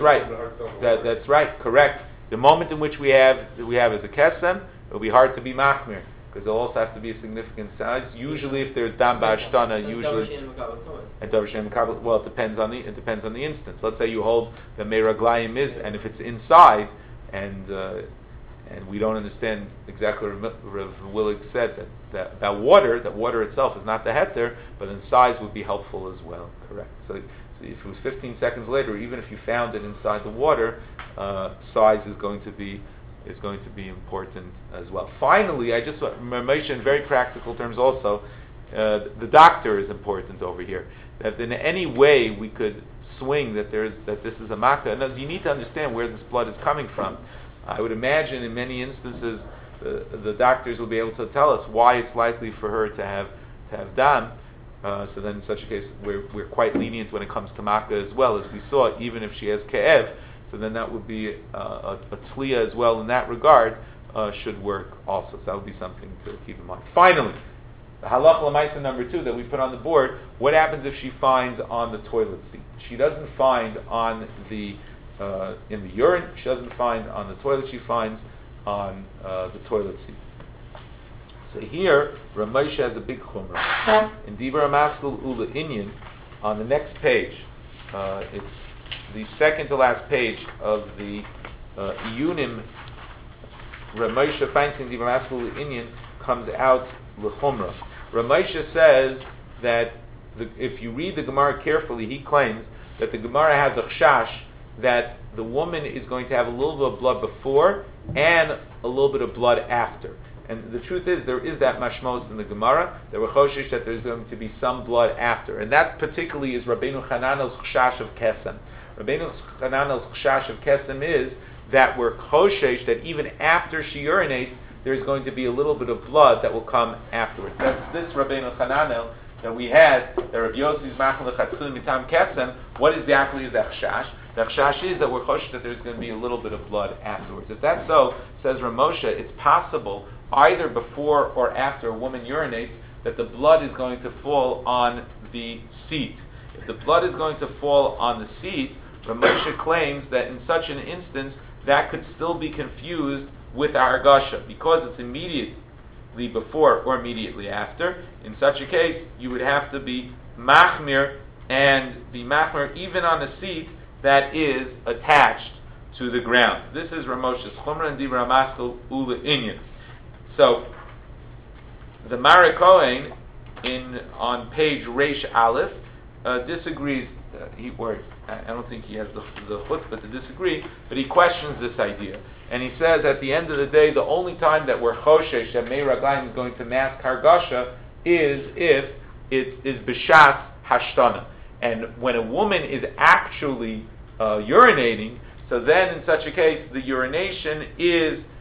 That's right. Correct. The moment in which we have as a kesem, it'll be hard to be machmir because it also has to be a significant size. Usually, if there's dam ba'ashtana, and davar she'eino mekabel, well, it depends on the instance. Let's say you hold the Mei Raglayim is, and if it's inside, and we don't understand exactly what Rav Willig said that water itself is not the heter, but then size would be helpful as well. Correct. So if it was 15 seconds later, even if you found it inside the water, size is going to be important as well. Finally, I just want to mention in very practical terms also, the doctor is important over here. That in any way we could swing that this is a makkah. And you need to understand where this blood is coming from. I would imagine in many instances the doctors will be able to tell us why it's likely for her to have dam. So then in such a case we're quite lenient when it comes to makkah as well, as we saw, even if she has ke'ev. So then that would be a tzliya as well in that regard, should work also. So that would be something to keep in mind. Finally, the halach l'maisa number 2 that we put on the board, what happens if she finds on the toilet seat? She doesn't find on the in the urine, she doesn't find on the toilet, she finds on the toilet seat. So here, Rav Moshe has a big chumrah. In Divrei HaMaskil Ula Inyan, on the next page, it's the second to last page of the Iyunim. Rav Moshe finds in Divrei HaMaskil Ula Inyan comes out l'chumrah. Rav Moshe says that if you read the Gemara carefully, he claims that the Gemara has a chashash that the woman is going to have a little bit of blood before and a little bit of blood after. And the truth is, there is that mashmos in the Gemara. There were choshesh that there's going to be some blood after, and that particularly is Rabbeinu Hananel's chashash of kesem. Rabbeinu Hananel's chashash of kesem is that we're choshesh that even after she urinates, there's going to be a little bit of blood that will come afterwards. That's this Rabbeinu Hananel that we had. The Rabbi Yossi's machal lechatzil mitam kesem. What exactly is that chashash? The chashash is that we're choshesh that there's going to be a little bit of blood afterwards. If that's so, says Rav Moshe, it's possible either before or after a woman urinates that the blood is going to fall on the seat. If the blood is going to fall on the seat, Rav Moshe claims that in such an instance that could still be confused with argasha because it's immediately before or immediately after. In such a case, you would have to be machmir and be machmir even on a seat that is attached to the ground. This is Rav Moshe's chumrah and Divrei HaMaskil Ula Inyan. So, the Mara Kohen on page Reish Aleph disagrees. I don't think he has the chutzpah to disagree, but he questions this idea, and he says at the end of the day, the only time that we're choshesh that Mei Raglayim is going to mask hargasha is if it is b'shas hashtana, and when a woman is actually urinating. So then, in such a case, the urination is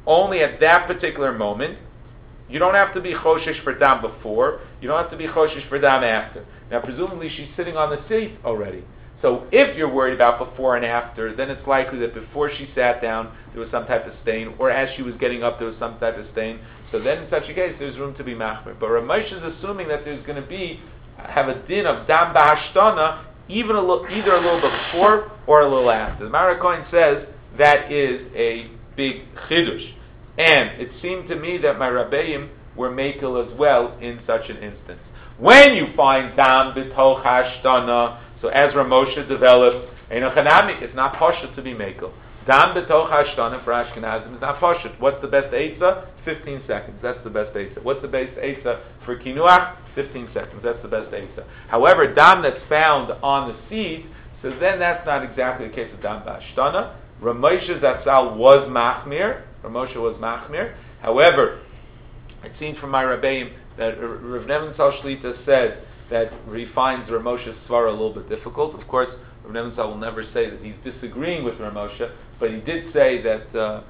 only at that particular moment. You don't have to be choshesh for dam before. You don't have to be choshesh for dam after. Now, presumably, she's sitting on the seat already. So, if you're worried about before and after, then it's likely that before she sat down, there was some type of stain, or as she was getting up, there was some type of stain. So then, in such a case, there's room to be machmir. But Rav Moshe is assuming that there's going to have a din of dam b'hashtana, either a little bit before or a little after. The Mara Kohen says that is a big chidush. And it seemed to me that my Rabbeim were makel as well in such an instance. When you find dam b'toch hashtana, so as Rav Moshe developed, it's not pashut to be makel. Dam b'toch hashtana for Ashkenazim is not pashut. What's the best eitzah? 15 seconds. That's the best eitzah. What's the best eitzah for kinuach? 15 seconds. That's the best eitzah. However, dam that's found on the seed, so then that's not exactly the case of dam b'hashtana. Rav Moshe Zatzal was machmir. Rav Moshe was machmir. However, it seems from my Rabbeim that Rav Nebenzahl Shlita said that he finds Rav Moshe's svara a little bit difficult. Of course, Rav Nebenzahl will never say that he's disagreeing with Rav Moshe, but he did say that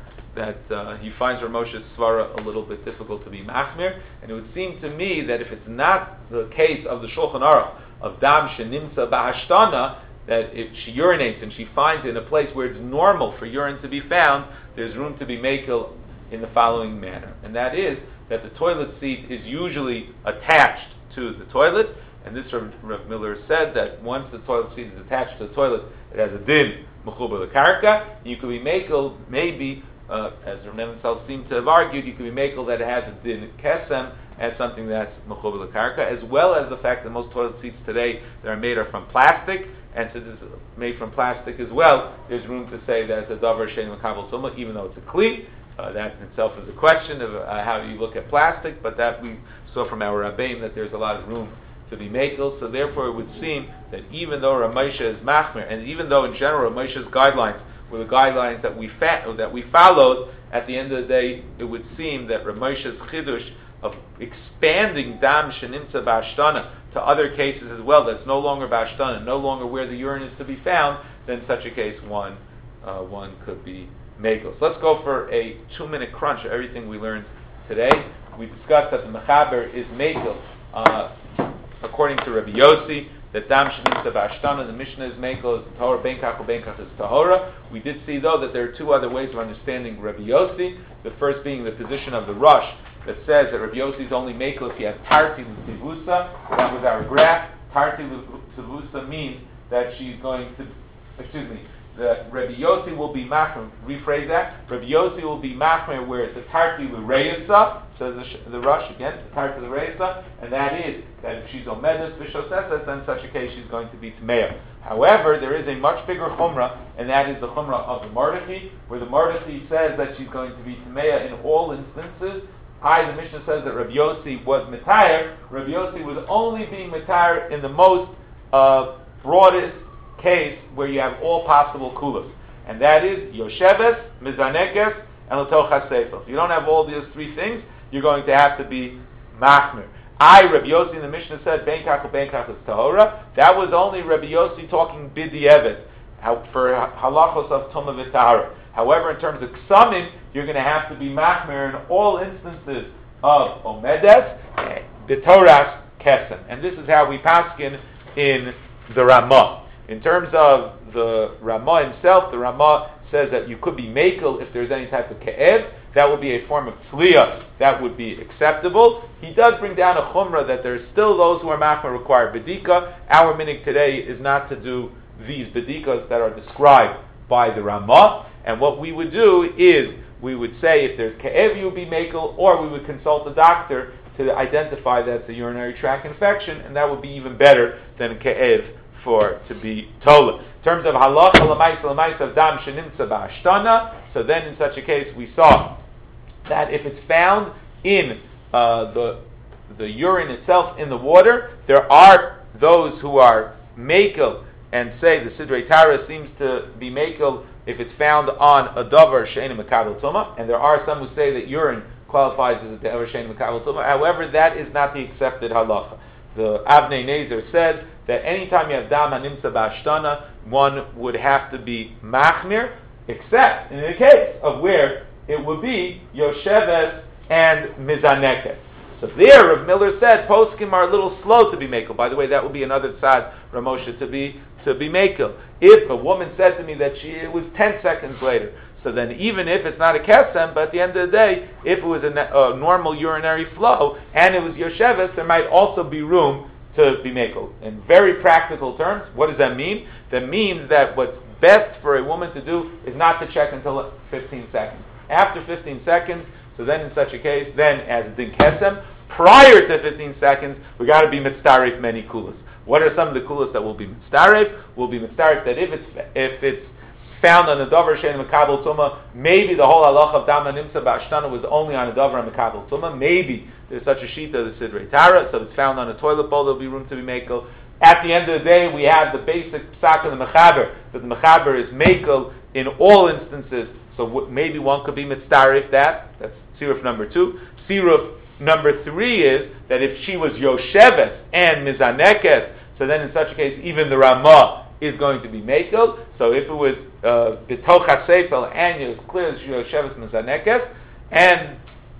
he finds Rav Moshe's svara a little bit difficult to be machmir. And it would seem to me that if it's not the case of the Shulchan Aruch of dam shenimtza b'hashtana, that if she urinates and she finds it in a place where it's normal for urine to be found, there's room to be makel in the following manner. And that is that the toilet seat is usually attached to the toilet, and this Rav Miller said that once the toilet seat is attached to the toilet, it has a din mechuber lekarka. You could be makel, maybe, as Rav Nebenzahl seemed to have argued, you could be makel that it has a din kesem, as something that's mechuber lekarka, as well as the fact that most toilet seats today that are made are from plastic, and since it's made from plastic as well, there's room to say that it's a davar shein makabel tumah, even though it's a kli. That in itself is a question of how you look at plastic, but that we saw from our Rabbeim that there's a lot of room to be makel. So therefore, it would seem that even though Rav Moshe is machmir, and even though in general Rav Moshe's guidelines were the guidelines that we followed, at the end of the day, it would seem that Rav Moshe's chidush of expanding dam shenimtza b'ashtana to other cases as well, that's no longer b'ashtana, no longer where the urine is to be found, then in such a case one could be makel. So let's go for a 2-minute crunch of everything we learned today. We discussed that the mechaber is makel according to Rabbi Yossi, that dam shenimtza b'ashtana, the Mishnah is makel, is tahora, benkach is tahora. We did see though that there are two other ways of understanding Rabbi Yossi. The first being the position of the Rosh that says that Rabbi Yossi is only makel if he has tarti l'tivusa. That was our graph. Tarti l'tivusa means that she's going to, that Rabbi Yossi will be machmer. Rephrase that. Rabbi Yossi will be machmer where it's a tarti l'reisa, says the Rosh again, tarti l'reisa, and that is that if she's omedes v'shosesas, then in such a case she's going to be tmeya. However, there is a much bigger chumrah, and that is the chumrah of the Mardaki, where the Mardaki says that she's going to be tmeya in all instances. The Mishnah says that Rabbi Yossi was mitayr. Rabbi Yossi was only being mitayr in the most broadest case where you have all possible kulas, and that is yosheves, mizanekes, and l'tochas sefer. If you don't have all these three things, you're going to have to be machmir. Rabbi Yossi in the Mishnah said benkach is tahora. That was only Rabbi Yossi talking b'di'evet for halachos of tumah v'tahara. However, in terms of ksamim, you're going to have to be machmir in all instances of omedes, b'toras kesem. And this is how we paskin in the Ramah. In terms of the Ramah himself, the Ramah says that you could be makel if there's any type of ke'ev. That would be a form of tzliya. That would be acceptable. He does bring down a chumrah that there's still those who are machmir require bedika. Our minig today is not to do these bedikas that are described by the Ramah. And what we would do is we would say if there's ke'ev, you would be makel, or we would consult the doctor to identify that it's a urinary tract infection, and that would be even better than ke'ev to be tola. In terms of halacha l'maisa of dam shenimtza b'ashtana, so then in such a case we saw that if it's found in the urine itself in the water, there are those who are makel and say the Sidrei Tara seems to be makel if it's found on a davar she'ein mekabel tuma, and there are some who say that urine qualifies as a davar she'ein mekabel tuma. However, that is not the accepted halacha. The Avnei Nezer said that anytime you have dam hanimtza b'ashtana, one would have to be machmir, except in the case of where it would be Yosheves and Mizaneket. So there, Rav Miller said, poskim are a little slow to be makel. By the way, that would be another tzad, Ramosha, to be makel. If a woman said to me that it was 10 seconds later, so then even if it's not a kesem, but at the end of the day, if it was a normal urinary flow and it was Yosheves, there might also be room to be makel. In very practical terms, what does that mean? That means that what's best for a woman to do is not to check until 15 seconds. After 15 seconds, so then in such a case, then as din kesem, prior to 15 seconds, we got to be mitzaref many kulas. What are some of the kulas that will be mitzaref? Will be mitzaref that if it's found on a davar shein mekabel tuma, maybe the whole halach of dama nimsa ba'ashtana was only on a davar mekabel tuma. Maybe there's such a shita, the sidrei tara, so it's found on a toilet bowl. There'll be room to be makel. At the end of the day, we have the basic psak of the mechaber, that the mechaber is makel in all instances. So maybe one could be mitzaref that. That's siruf number 2. Siruf number 3 is that if she was Yosheves and Mizaneket, so then in such a case, even the Ramah is going to be makel. So if it was B'toch HaSeifel and it's clear that she was Yosheves Mizaneket, and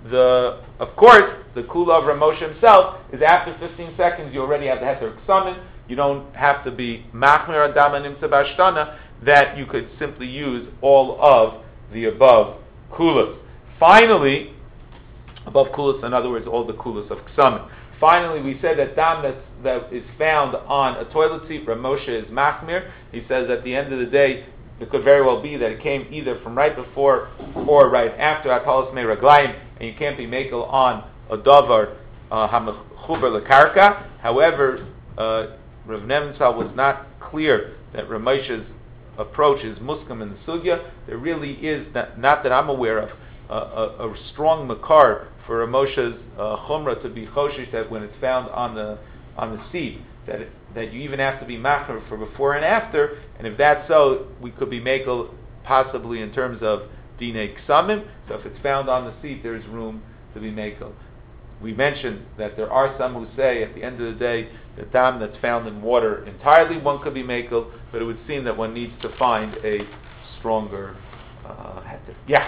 of course, the kula of Ramosha himself is after 15 seconds, you already have the Heter Ksamin. You don't have to be Machmir Adam and Nimsa Bashtana, that you could simply use all of the above kulas. Finally, above kulas, in other words, all the kulas of Ksamin. Finally, we said that dam that is found on a toilet seat, Ramosha is Machmir. He says at the end of the day, it could very well be that it came either from right before or right after Atalas Mei Raglayim, and you can't be makel on a davar hamachuber lekarka. However, Rav Nebenzahl was not clear that Ramosha's approach is muskam in the sugya. There really is, not that I'm aware of, a strong makar for Ramosha's chumrah to be choshish that when it's found on the seat, that you even have to be machmer for before and after, and if that's so, we could be makel possibly in terms of dinei ksamim. So if it's found on the seat, there's room to be makel. We mentioned that there are some who say at the end of the day, the dam that's found in water entirely, one could be makel, but it would seem that one needs to find a stronger heter. Yeah.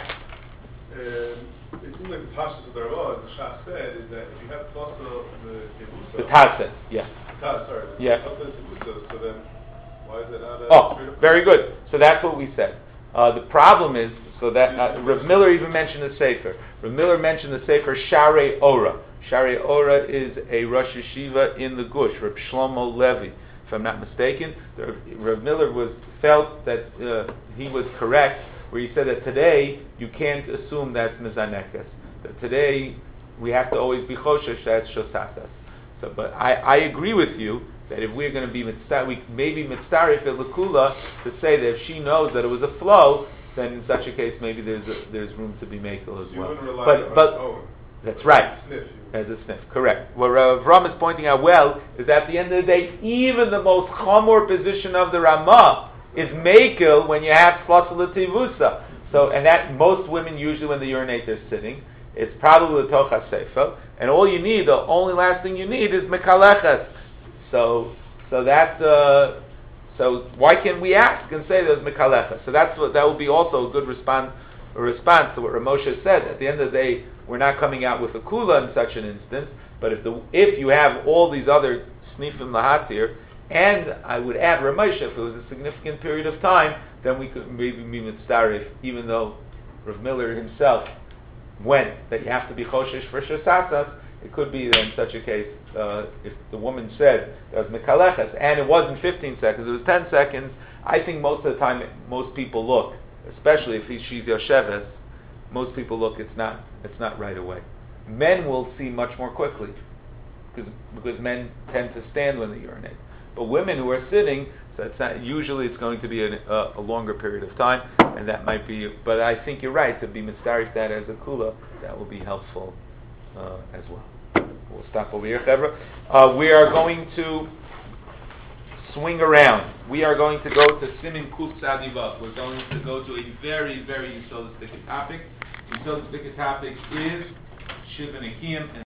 It seems like the Pashas of the Ramah, the Shach said, is that if you have Tasa The Taz says, yeah. Sorry. Yeah. So then, why is it not a... Oh, very good. So that's what we said. The problem is, so that Rav Miller even mentioned the Sefer. Rav Miller mentioned the Sefer Sharei Ora. Sharei Ora is a Rosh Yeshiva in the Gush, Rav Shlomo Levi, if I'm not mistaken. Rav Miller felt that he was correct, where he said that today you can't assume that's Mizanekes. That today we have to always be Choshesh, that's Shosasas. So, but I agree with you that if we're going to be maybe mitzaref l'kula to say that if she knows that it was a flow, then in such a case maybe there's room to be makel as well. But that's right. As a sniff, correct. What Rav Ram is pointing out well is that at the end of the day, even the most chamor position of the Ramah is makel when you have flossalativusa. So, and that most women usually when they urinate they're sitting. It's probably the toch haseifel, and all you need, the only last thing you need is mekaleches. So why can't we ask and say there's mekaleches? So that will be also a good response to what Ramosha said. At the end of the day, we're not coming out with a kula in such an instance. But if you have all these other snifim lahatir, and I would add Ramosha, if it was a significant period of time, then we could maybe be mitzaref, even though Rav Miller himself went that you have to be choshesh for shasasas. It could be that in such a case, if the woman said that was mekaleches, and it wasn't 15 seconds, it was 10 seconds, I think most of the time, most people look, especially if she's Yosheves, most people look, it's not right away. Men will see much more quickly, because men tend to stand when they urinate. But women who are sitting, so it's not, usually it's going to be a longer period of time, and that might be, but I think you're right, to be mistarif that as a kula, that will be helpful as well. We'll stop over here, Chevra. We are going to swing around. We are going to go to Simin Kuf Tzadivav. We're going to go to a very, very yesodistic topic. The yesodistic topic is Shiva Nekiyim.